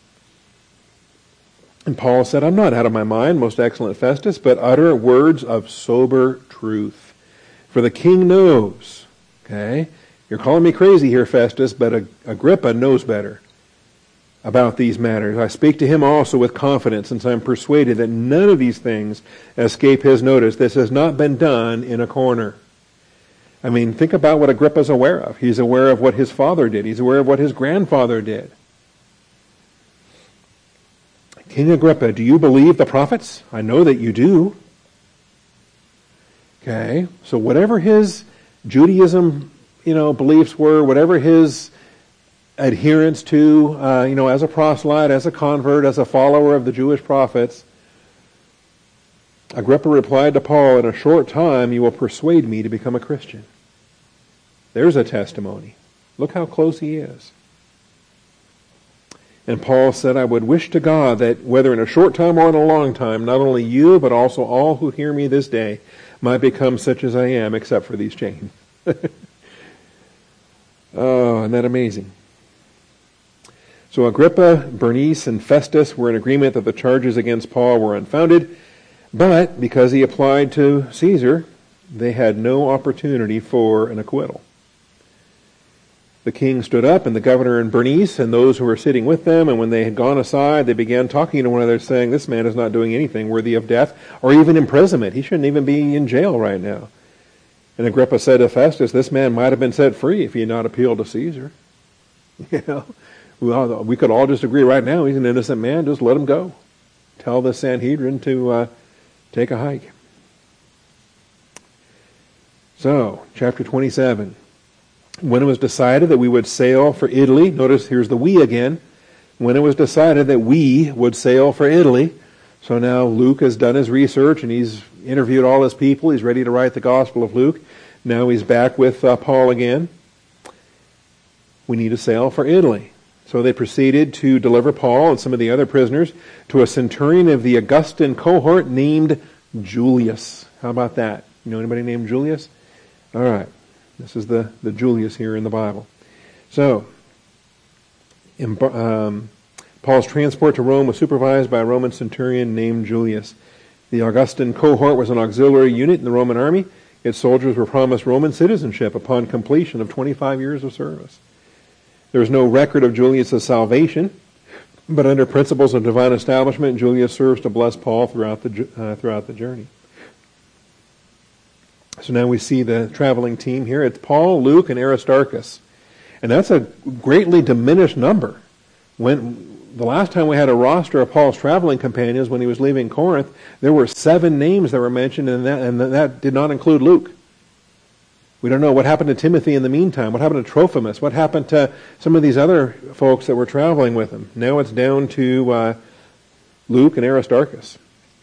And Paul said, "I'm not out of my mind, most excellent Festus, but utter words of sober truth. For the king knows." Okay? You're calling me crazy here, Festus, but Agrippa knows better about these matters. I speak to him also with confidence, since I'm persuaded that none of these things escape his notice. This has not been done in a corner. I mean, think about what Agrippa's aware of. He's aware of what his father did. He's aware of what his grandfather did. King Agrippa, do you believe the prophets? I know that you do. Okay, so whatever his Judaism, you know, beliefs were, whatever his adherence to, uh, you know, as a proselyte, as a convert, as a follower of the Jewish prophets, Agrippa replied to Paul, "In a short time you will persuade me to become a Christian." There's a testimony. Look how close he is. And Paul said, "I would wish to God that whether in a short time or in a long time, not only you, but also all who hear me this day might become such as I am, except for these chains." Oh, isn't that amazing? So Agrippa, Bernice, and Festus were in agreement that the charges against Paul were unfounded, but because he applied to Caesar, they had no opportunity for an acquittal. The king stood up, and the governor and Bernice, and those who were sitting with them, and when they had gone aside, they began talking to one another, saying, "This man is not doing anything worthy of death or even imprisonment. He shouldn't even be in jail right now." And Agrippa said to Festus, "This man might have been set free if he had not appealed to Caesar." You know, we, all, we could all just agree right now, he's an innocent man, just let him go. Tell the Sanhedrin to uh, take a hike. So, chapter twenty-seven. When it was decided that we would sail for Italy, notice here's the we again. When it was decided that we would sail for Italy, so now Luke has done his research and he's interviewed all his people. He's ready to write the Gospel of Luke. Now he's back with uh, Paul again. We need to sail for Italy. So they proceeded to deliver Paul and some of the other prisoners to a centurion of the Augustan cohort named Julius. How about that? You know anybody named Julius? All right. This is the, the Julius here in the Bible. So, in, um, Paul's transport to Rome was supervised by a Roman centurion named Julius. The Augustan cohort was an auxiliary unit in the Roman army. Its soldiers were promised Roman citizenship upon completion of twenty-five years of service. There is no record of Julius' salvation, but under principles of divine establishment, Julius serves to bless Paul throughout the uh, throughout the journey. So now we see the traveling team here. It's Paul, Luke, and Aristarchus. And that's a greatly diminished number. When the last time we had a roster of Paul's traveling companions when he was leaving Corinth, there were seven names that were mentioned, and that, and that did not include Luke. We don't know what happened to Timothy in the meantime. What happened to Trophimus? What happened to some of these other folks that were traveling with him? Now it's down to uh, Luke and Aristarchus.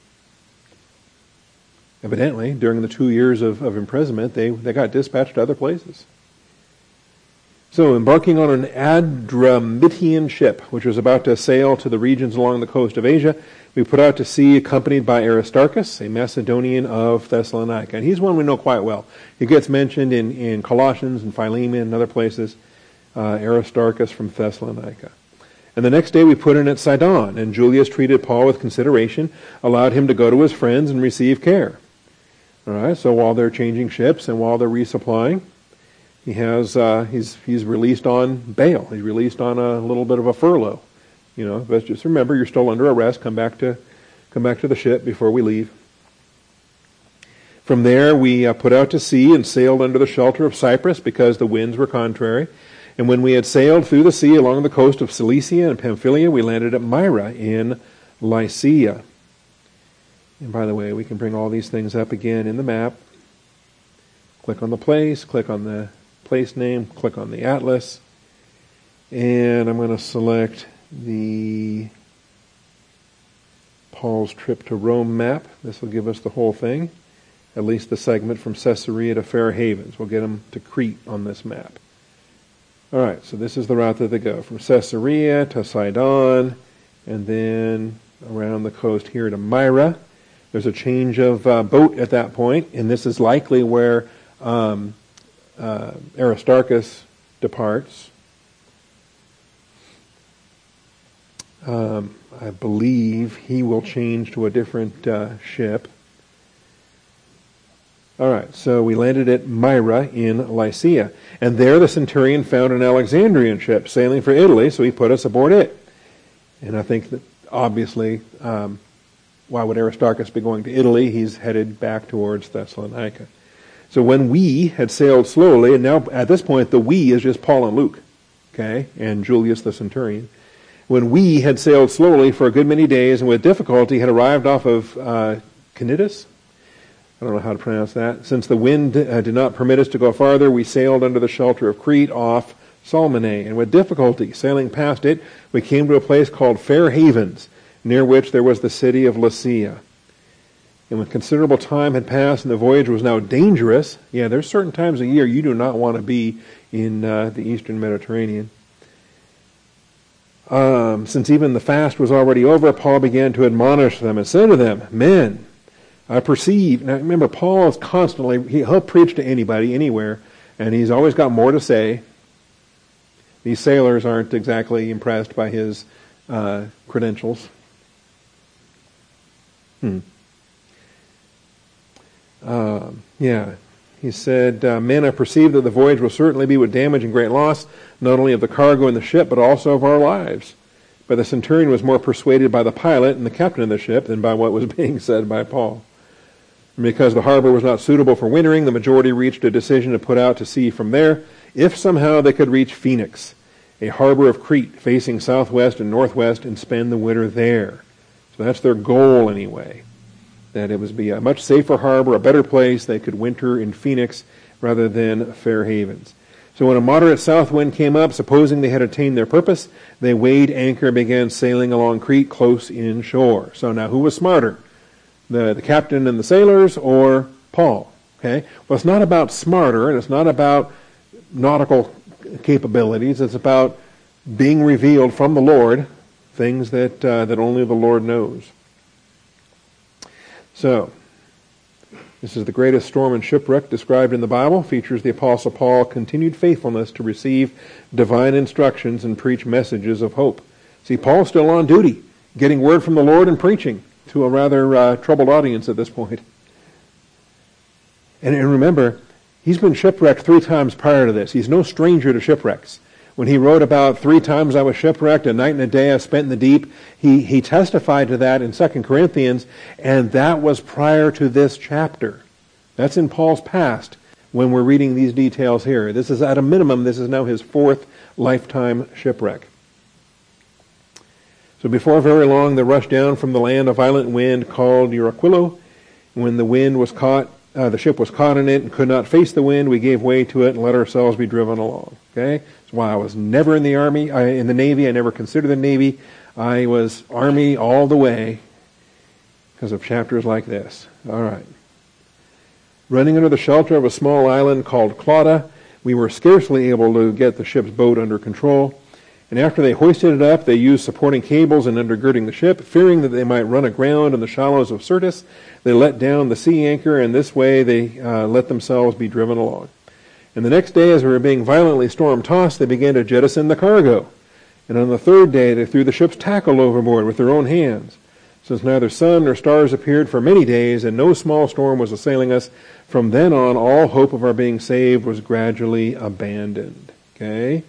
Evidently, during the two years of, of imprisonment, they, they got dispatched to other places. So, embarking on an Adramyttian ship, which was about to sail to the regions along the coast of Asia, we put out to sea accompanied by Aristarchus, a Macedonian of Thessalonica. And he's one we know quite well. He gets mentioned in, in Colossians and Philemon and other places, uh, Aristarchus from Thessalonica. And the next day we put in at Sidon, and Julius treated Paul with consideration, allowed him to go to his friends and receive care. All right, so while they're changing ships and while they're resupplying, he has uh, he's he's released on bail. He's released on a little bit of a furlough. You know, but just remember, you're still under arrest. Come back to come back to the ship before we leave. From there, we uh, put out to sea and sailed under the shelter of Cyprus because the winds were contrary. And when we had sailed through the sea along the coast of Cilicia and Pamphylia, we landed at Myra in Lycia. And by the way, we can bring all these things up again in the map. Click on the place, click on the place name, click on the atlas. And I'm going to select the Paul's trip to Rome map. This will give us the whole thing, at least the segment from Caesarea to Fair Havens. We'll get them to Crete on this map. All right, so this is the route that they go, from Caesarea to Sidon, and then around the coast here to Myra. There's a change of uh, boat at that point, and this is likely where um, uh, Aristarchus departs. Um, I believe he will change to a different uh, ship. All right, so we landed at Myra in Lycia, and there the centurion found an Alexandrian ship sailing for Italy, so he put us aboard it. And I think that obviously, um, why would Aristarchus be going to Italy? He's headed back towards Thessalonica. So when we had sailed slowly, and now at this point the we is just Paul and Luke, okay, and Julius the centurion. When we had sailed slowly for a good many days and with difficulty had arrived off of uh, Cnidus, I don't know how to pronounce that. Since the wind uh, did not permit us to go farther, we sailed under the shelter of Crete off Salmone, and with difficulty, sailing past it, we came to a place called Fair Havens, near which there was the city of Lasea. And when considerable time had passed and the voyage was now dangerous, yeah, there's certain times a year you do not want to be in uh, the eastern Mediterranean. Um, since even the fast was already over, Paul began to admonish them and said to them, "Men, I perceive," now remember, Paul is constantly, he, he'll preach to anybody, anywhere, and he's always got more to say. These sailors aren't exactly impressed by his uh, credentials. Hmm. Uh, yeah, he said, uh, "Men, I perceive that the voyage will certainly be with damage and great loss, not only of the cargo and the ship, but also of our lives." But the centurion was more persuaded by the pilot and the captain of the ship than by what was being said by Paul. Because the harbor was not suitable for wintering, the majority reached a decision to put out to sea from there, if somehow they could reach Phoenix, a harbor of Crete facing southwest and northwest, and spend the winter there. So that's their goal anyway, that it would be a much safer harbor, a better place. They could winter in Phoenix rather than Fair Havens. So when a moderate south wind came up, supposing they had attained their purpose, they weighed anchor and began sailing along Crete close inshore. So now who was smarter? The, the captain and the sailors, or Paul? Okay. Well, it's not about smarter, and it's not about nautical capabilities. It's about being revealed from the Lord, things that uh, that only the Lord knows. So, this is the greatest storm and shipwreck described in the Bible. Features the Apostle Paul's continued faithfulness to receive divine instructions and preach messages of hope. See, Paul's still on duty, getting word from the Lord and preaching to a rather uh, troubled audience at this point. And, and remember, he's been shipwrecked three times prior to this. He's no stranger to shipwrecks. When he wrote about three times I was shipwrecked, a night and a day I spent in the deep, he, he testified to that in Second Corinthians, and that was prior to this chapter. That's in Paul's past when we're reading these details here. This is, at a minimum, this is now his fourth lifetime shipwreck. So before very long, there rushed down from the land a violent wind called Euraquilo. When the wind was caught, uh, the ship was caught in it and could not face the wind, we gave way to it and let ourselves be driven along. Okay? That's why I was never in the army, I, in the Navy. I never considered the Navy. I was Army all the way because of chapters like this. All right. Running under the shelter of a small island called Clauda, we were scarcely able to get the ship's boat under control. And after they hoisted it up, they used supporting cables and undergirding the ship. Fearing that they might run aground in the shallows of Syrtis, they let down the sea anchor, and this way they uh, let themselves be driven along. And the next day, as we were being violently storm-tossed, they began to jettison the cargo. And on the third day they threw the ship's tackle overboard with their own hands, since neither sun nor stars appeared for many days, and no small storm was assailing us. From then on, all hope of our being saved was gradually abandoned. Okay?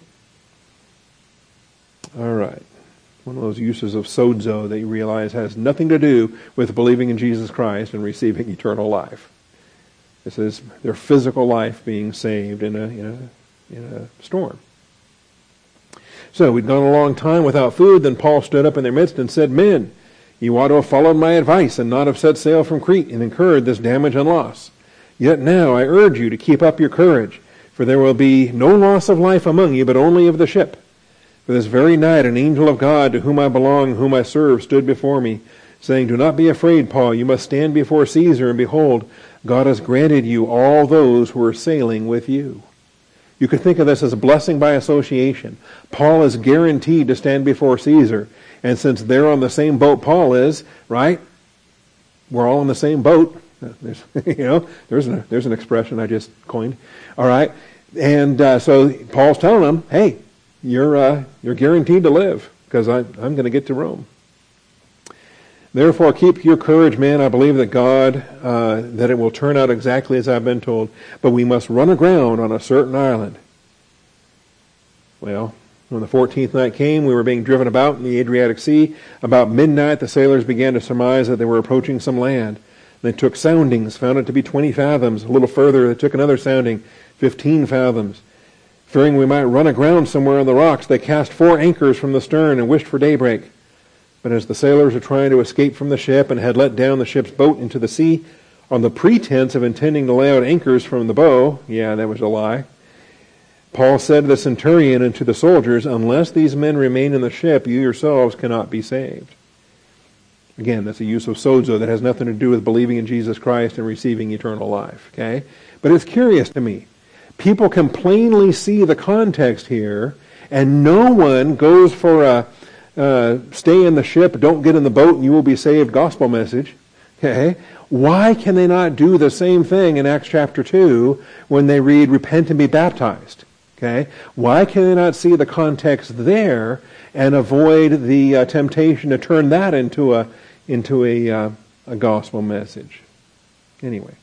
All right. One of those uses of sozo that you realize has nothing to do with believing in Jesus Christ and receiving eternal life. This is their physical life being saved in a, in a, in a storm. So we'd gone a long time without food. Then Paul stood up in their midst and said, "Men, you ought to have followed my advice and not have set sail from Crete and incurred this damage and loss. Yet now I urge you to keep up your courage, for there will be no loss of life among you, but only of the ship. For this very night an angel of God, to whom I belong, whom I serve, stood before me, saying, 'Do not be afraid, Paul. You must stand before Caesar, and behold, God has granted you all those who are sailing with you.'" You could think of this as a blessing by association. Paul is guaranteed to stand before Caesar. And since they're on the same boat Paul is, right? We're all on the same boat. There's, you know, there's an, there's an expression I just coined. All right. And uh, so Paul's telling them, hey, you're uh, you're guaranteed to live because I'm going to get to Rome. "Therefore, keep your courage, man. I believe that God, uh, that it will turn out exactly as I've been told. But we must run aground on a certain island." Well, when the fourteenth night came, we were being driven about in the Adriatic Sea. About midnight, the sailors began to surmise that they were approaching some land. They took soundings, found it to be twenty fathoms. A little further, they took another sounding, fifteen fathoms. Fearing we might run aground somewhere on the rocks, they cast four anchors from the stern and wished for daybreak. But as the sailors were trying to escape from the ship and had let down the ship's boat into the sea, on the pretense of intending to lay out anchors from the bow, yeah, that was a lie, Paul said to the centurion and to the soldiers, "Unless these men remain in the ship, you yourselves cannot be saved." Again, that's a use of sozo that has nothing to do with believing in Jesus Christ and receiving eternal life. Okay? But it's curious to me. People can plainly see the context here, and no one goes for a uh, stay in the ship, don't get in the boat, and you will be saved gospel message. Okay? Why can they not do the same thing in Acts chapter two when they read, "Repent and be baptized"? Okay? Why can they not see the context there and avoid the uh, temptation to turn that into a into a, uh, a gospel message? Anyway.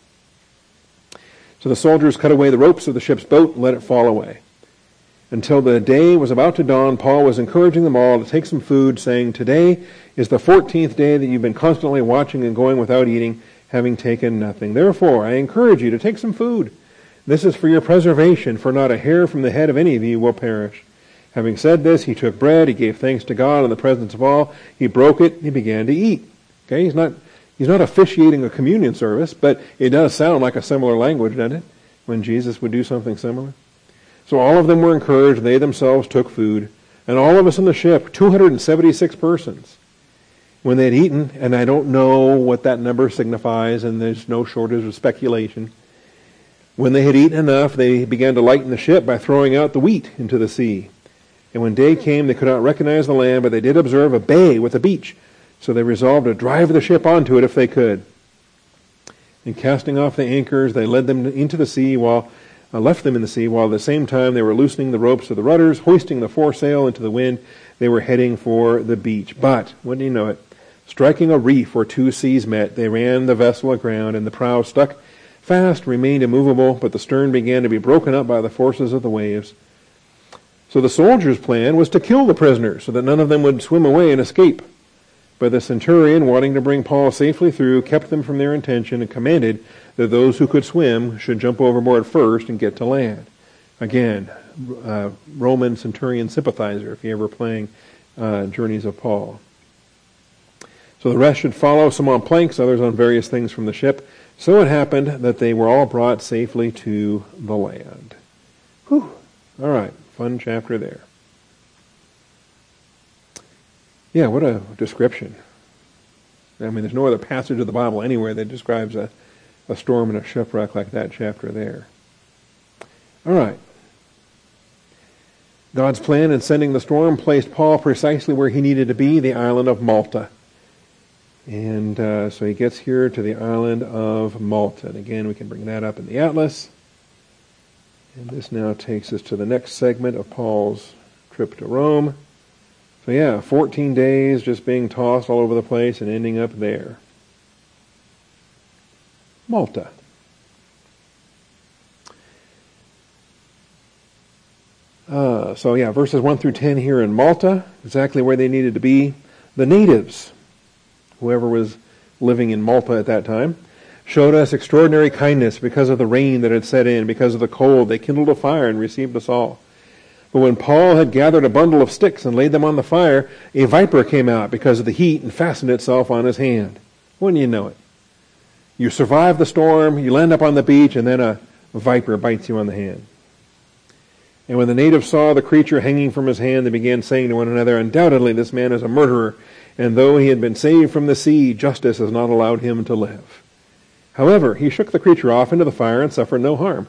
So the soldiers cut away the ropes of the ship's boat and let it fall away. Until the day was about to dawn, Paul was encouraging them all to take some food, saying, "Today is the fourteenth day that you've been constantly watching and going without eating, having taken nothing. Therefore, I encourage you to take some food. This is for your preservation, for not a hair from the head of any of you will perish." Having said this, he took bread, he gave thanks to God in the presence of all, he broke it, and he began to eat. Okay, he's not he's not officiating a communion service, but it does sound like a similar language, doesn't it? When Jesus would do something similar. So all of them were encouraged, they themselves took food, and all of us in the ship, two hundred seventy-six persons. When they had eaten, and I don't know what that number signifies, and there's no shortage of speculation, when they had eaten enough, they began to lighten the ship by throwing out the wheat into the sea. And when day came, they could not recognize the land, but they did observe a bay with a beach. So they resolved to drive the ship onto it if they could. And casting off the anchors, they led them into the sea, while uh, left them in the sea, while at the same time they were loosening the ropes of the rudders, hoisting the foresail into the wind. They were heading for the beach. But, wouldn't you know it, striking a reef where two seas met, they ran the vessel aground, and the prow stuck fast, remained immovable, but the stern began to be broken up by the forces of the waves. So the soldiers' plan was to kill the prisoners, so that none of them would swim away and escape. But the centurion, wanting to bring Paul safely through, kept them from their intention and commanded that those who could swim should jump overboard first and get to land. Again, uh, Roman centurion sympathizer, if you're ever playing uh, Journeys of Paul. So the rest should follow, some on planks, others on various things from the ship. So it happened that they were all brought safely to the land. Whew. All right, fun chapter there. Yeah, what a description. I mean, there's no other passage of the Bible anywhere that describes a, a storm and a shipwreck like that chapter there. All right. God's plan in sending the storm placed Paul precisely where he needed to be, the island of Malta. And uh, so he gets here to the island of Malta. And again, we can bring that up in the atlas. And this now takes us to the next segment of Paul's trip to Rome. So yeah, fourteen days just being tossed all over the place and ending up there. Malta. Uh, so yeah, verses one through ten here in Malta, exactly where they needed to be. The natives, whoever was living in Malta at that time, showed us extraordinary kindness because of the rain that had set in, because of the cold. They kindled a fire and received us all. But when Paul had gathered a bundle of sticks and laid them on the fire, a viper came out because of the heat and fastened itself on his hand. Wouldn't you know it? You survive the storm, you land up on the beach, and then a viper bites you on the hand. And when the natives saw the creature hanging from his hand, they began saying to one another, "Undoubtedly this man is a murderer, and though he had been saved from the sea, justice has not allowed him to live." However, he shook the creature off into the fire and suffered no harm.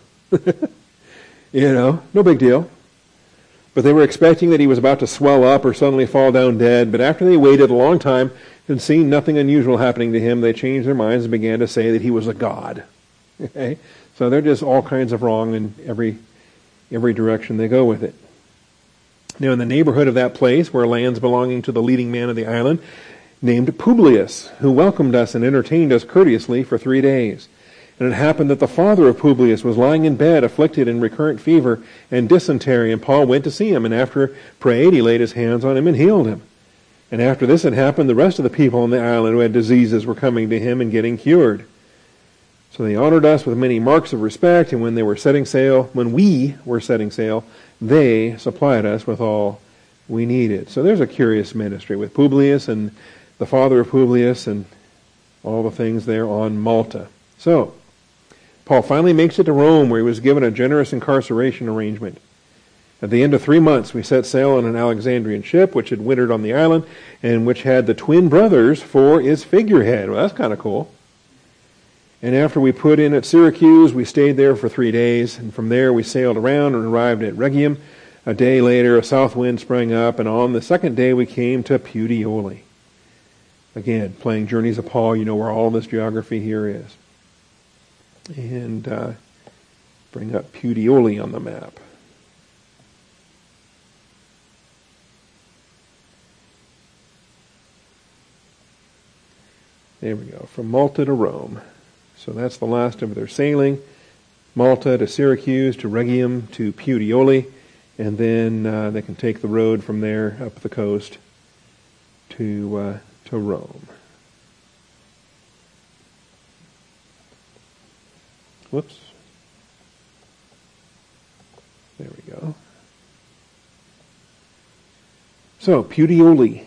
You know, no big deal. But they were expecting that he was about to swell up or suddenly fall down dead. But after they waited a long time and seen nothing unusual happening to him, they changed their minds and began to say that he was a god. Okay? So they're just all kinds of wrong in every every direction they go with it. Now in the neighborhood of that place were lands belonging to the leading man of the island, named Publius, who welcomed us and entertained us courteously for three days. And it happened that the father of Publius was lying in bed, afflicted in recurrent fever and dysentery, and Paul went to see him, and after prayed, he laid his hands on him and healed him. And after this had happened, the rest of the people on the island who had diseases were coming to him and getting cured. So they honored us with many marks of respect, and when they were setting sail, when we were setting sail, they supplied us with all we needed. So there's a curious ministry with Publius and the father of Publius and all the things there on Malta. So Paul finally makes it to Rome, where he was given a generous incarceration arrangement. At the end of three months, we set sail on an Alexandrian ship, which had wintered on the island, and which had the twin brothers for its figurehead. Well, that's kind of cool. And after we put in at Syracuse, we stayed there for three days, and from there we sailed around and arrived at Rhegium. A day later, a south wind sprang up, and on the second day we came to Puteoli. Again, playing Journeys of Paul, you know where all this geography here is. And uh, bring up Puteoli on the map. There we go, from Malta to Rome. So that's the last of their sailing. Malta to Syracuse, to Rhegium, to Puteoli, and then uh, they can take the road from there up the coast to uh, to Rome. Whoops. There we go. So, Puteoli.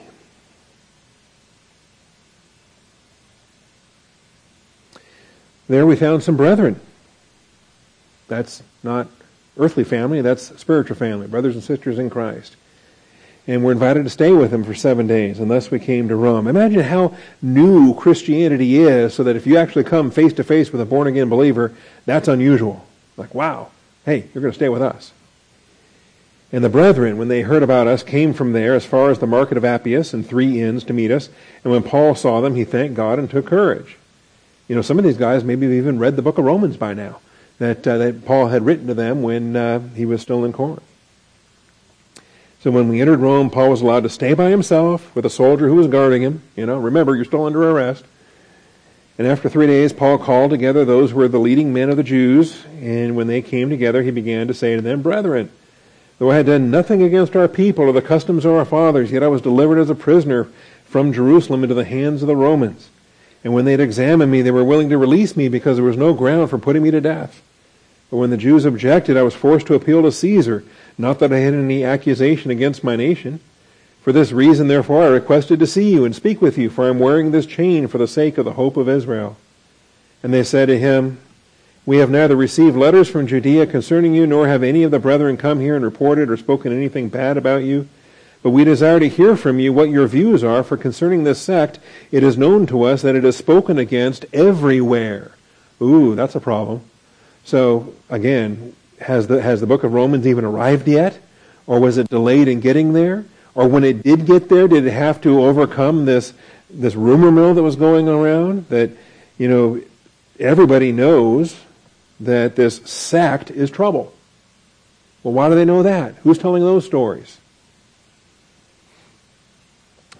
There we found some brethren. That's not earthly family, that's spiritual family, brothers and sisters in Christ. And we're invited to stay with them for seven days, and thus we came to Rome. Imagine how new Christianity is, so that if you actually come face to face with a born-again believer, that's unusual. Like, wow, hey, you're going to stay with us. And the brethren, when they heard about us, came from there as far as the market of Appius and three inns to meet us. And when Paul saw them, he thanked God and took courage. You know, some of these guys maybe have even read the book of Romans by now, that, uh, that Paul had written to them when uh, he was still in Corinth. So when we entered Rome, Paul was allowed to stay by himself with a soldier who was guarding him. You know, remember, you're still under arrest. And after three days, Paul called together those who were the leading men of the Jews, and when they came together, he began to say to them, "Brethren, though I had done nothing against our people or the customs of our fathers, yet I was delivered as a prisoner from Jerusalem into the hands of the Romans. And when they had examined me, they were willing to release me because there was no ground for putting me to death. But when the Jews objected, I was forced to appeal to Caesar, not that I had any accusation against my nation. For this reason, therefore, I requested to see you and speak with you, for I am wearing this chain for the sake of the hope of Israel." And they said to him, "We have neither received letters from Judea concerning you, nor have any of the brethren come here and reported or spoken anything bad about you. But we desire to hear from you what your views are, for concerning this sect, it is known to us that it is spoken against everywhere." Ooh, that's a problem. So, again, has the, has the book of Romans even arrived yet? Or was it delayed in getting there? Or when it did get there, did it have to overcome this, this rumor mill that was going around? That, you know, everybody knows that this sect is trouble. Well, why do they know that? Who's telling those stories?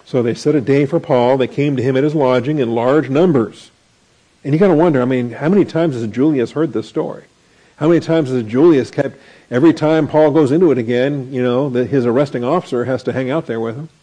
So they set a day for Paul. They came to him at his lodging in large numbers. And you got to wonder, I mean, how many times has Julius heard this story? How many times has Julius kept, every time Paul goes into it again, you know, that his arresting officer has to hang out there with him?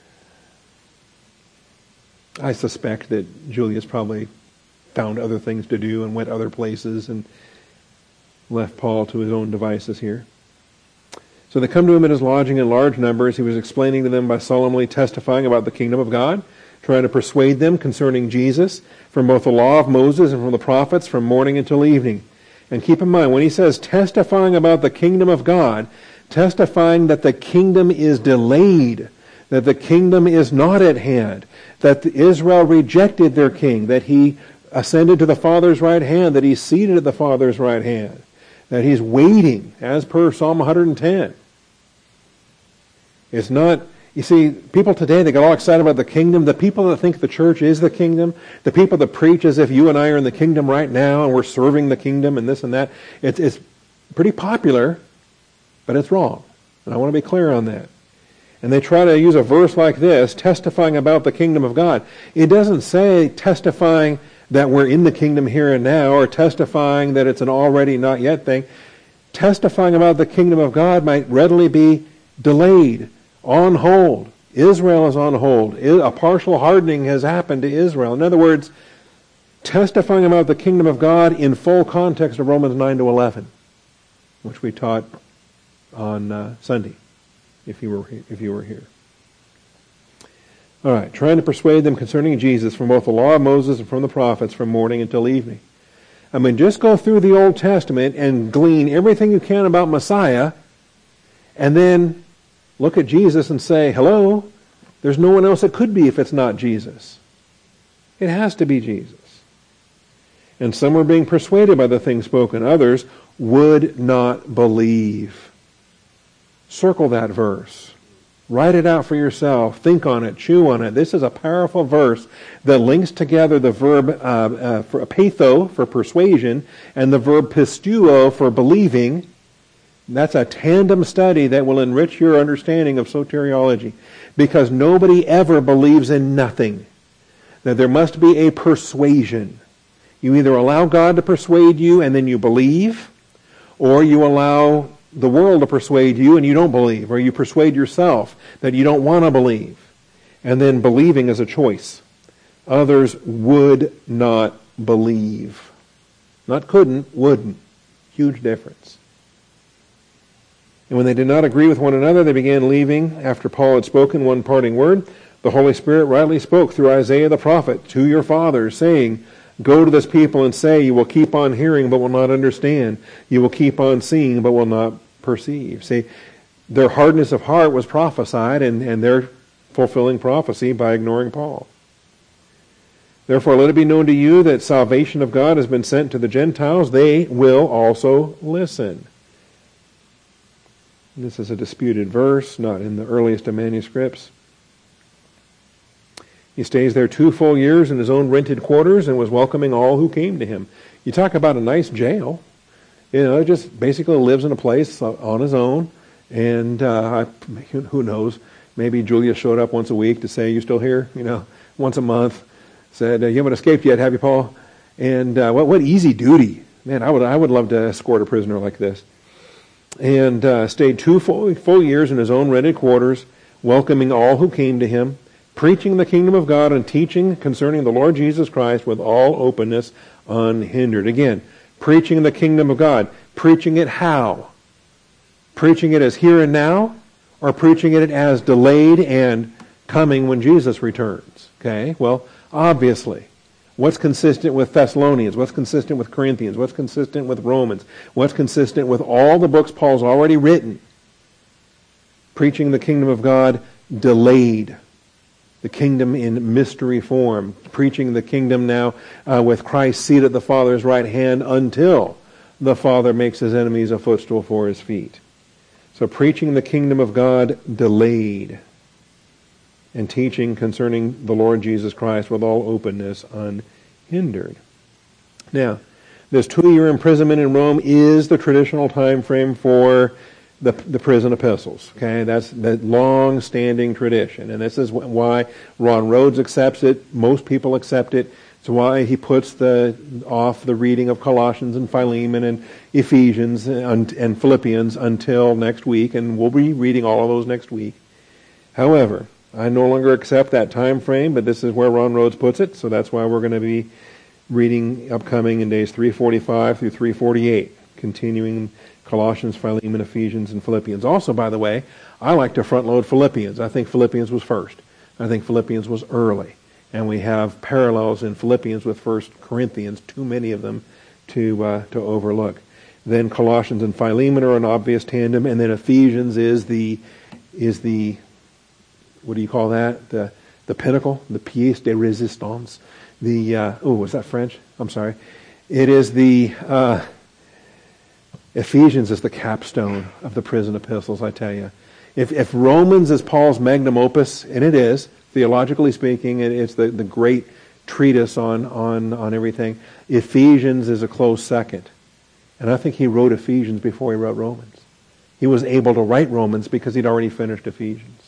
I suspect that Julius probably found other things to do and went other places and left Paul to his own devices here. So they come to him at his lodging in large numbers. He was explaining to them by solemnly testifying about the kingdom of God, trying to persuade them concerning Jesus from both the law of Moses and from the prophets from morning until evening. And keep in mind, when he says testifying about the kingdom of God, testifying that the kingdom is delayed, that the kingdom is not at hand, that Israel rejected their king, that he ascended to the Father's right hand, that he's seated at the Father's right hand, that he's waiting, as per Psalm one hundred ten. It's not, you see, people today, they get all excited about the kingdom. The people that think the church is the kingdom, the people that preach as if you and I are in the kingdom right now and we're serving the kingdom and this and that, it's, it's pretty popular, but it's wrong. And I want to be clear on that. And they try to use a verse like this, testifying about the kingdom of God. It doesn't say testifying that we're in the kingdom here and now, or testifying that it's an already not yet thing. Testifying about the kingdom of God might readily be delayed, on hold. Israel is on hold. A partial hardening has happened to Israel. In other words, testifying about the kingdom of God in full context of Romans nine to eleven, which we taught on uh, Sunday, if you were if you were here. All right, trying to persuade them concerning Jesus from both the law of Moses and from the prophets from morning until evening. I mean, just go through the Old Testament and glean everything you can about Messiah, and then look at Jesus and say, hello, there's no one else it could be if it's not Jesus. It has to be Jesus. And some were being persuaded by the things spoken. Others would not believe. Circle that verse. Write it out for yourself. Think on it. Chew on it. This is a powerful verse that links together the verb uh, uh, for patho, for persuasion, and the verb pisteuo, for believing. That's a tandem study that will enrich your understanding of soteriology, because nobody ever believes in nothing. That there must be a persuasion. You either allow God to persuade you and then you believe, or you allow the world to persuade you and you don't believe, or you persuade yourself that you don't want to believe. And then believing is a choice. Others would not believe. Not couldn't, wouldn't. Huge difference. And when they did not agree with one another, they began leaving. After Paul had spoken one parting word, the Holy Spirit rightly spoke through Isaiah the prophet to your fathers, saying, go to this people and say, you will keep on hearing but will not understand. You will keep on seeing but will not perceive. See, their hardness of heart was prophesied, and, and they're fulfilling prophecy by ignoring Paul. Therefore, let it be known to you that salvation of God has been sent to the Gentiles. They will also listen. This is a disputed verse, not in the earliest of manuscripts. He stays there two full years in his own rented quarters and was welcoming all who came to him. You talk about a nice jail. You know, just basically lives in a place on his own. And uh, who knows, maybe Julia showed up once a week to say, you still here? You know, once a month. Said, you haven't escaped yet, have you, Paul? And uh, what, what easy duty. Man, I would, I would love to escort a prisoner like this. And uh, stayed two full, full years in his own rented quarters, welcoming all who came to him, preaching the kingdom of God and teaching concerning the Lord Jesus Christ with all openness unhindered. Again, preaching the kingdom of God. Preaching it how? Preaching it as here and now, or preaching it as delayed and coming when Jesus returns? Okay, well, obviously. What's consistent with Thessalonians? What's consistent with Corinthians? What's consistent with Romans? What's consistent with all the books Paul's already written? Preaching the kingdom of God delayed. The kingdom in mystery form. Preaching the kingdom now uh, with Christ seated at the Father's right hand until the Father makes his enemies a footstool for his feet. So preaching the kingdom of God delayed. And teaching concerning the Lord Jesus Christ with all openness unhindered. Now, this two-year imprisonment in Rome is the traditional time frame for the the prison epistles. Okay, that's the long-standing tradition, and this is why Ron Rhodes accepts it. Most people accept it. It's why he puts the off the reading of Colossians and Philemon and Ephesians and, and Philippians until next week, and we'll be reading all of those next week. However, I no longer accept that time frame, but this is where Ron Rhodes puts it, so that's why we're going to be reading upcoming in days three forty-five through three forty-eight, continuing Colossians, Philemon, Ephesians, and Philippians. Also, by the way, I like to front load Philippians. I think Philippians was first. I think Philippians was early. And we have parallels in Philippians with First Corinthians, too many of them to uh, to overlook. Then Colossians and Philemon are an obvious tandem, and then Ephesians is the is the what do you call that? The the pinnacle, the pièce de résistance. The uh, oh, was that French? I'm sorry. It is the uh, Ephesians is the capstone of the prison epistles, I tell you. If, if Romans is Paul's magnum opus, and it is, theologically speaking, it, it's the, the great treatise on, on, on everything, Ephesians is a close second. And I think he wrote Ephesians before he wrote Romans. He was able to write Romans because he'd already finished Ephesians.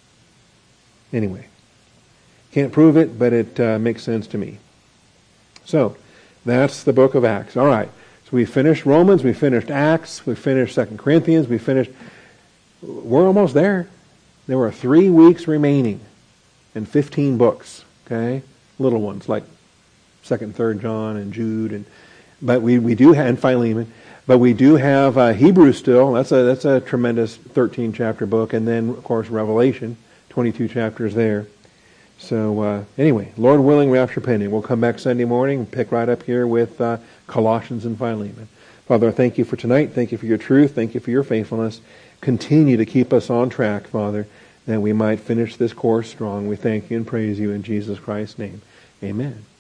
Anyway, can't prove it, but it uh, makes sense to me. So, that's the book of Acts. All right. So we finished Romans, we finished Acts, we finished Second Corinthians, we finished... We're almost there. There were three weeks remaining and fifteen books, okay? Little ones like Second and Third John and Jude, and but we, we do have, and Philemon, but we do have uh, Hebrews still. That's a that's a tremendous thirteen chapter book, and then of course Revelation, twenty-two chapters there. So uh, anyway, Lord willing, rapture pending. We'll come back Sunday morning and pick right up here with uh, Colossians and Philemon. Father, I thank you for tonight. Thank you for your truth. Thank you for your faithfulness. Continue to keep us on track, Father, that we might finish this course strong. We thank you and praise you in Jesus Christ's name. Amen.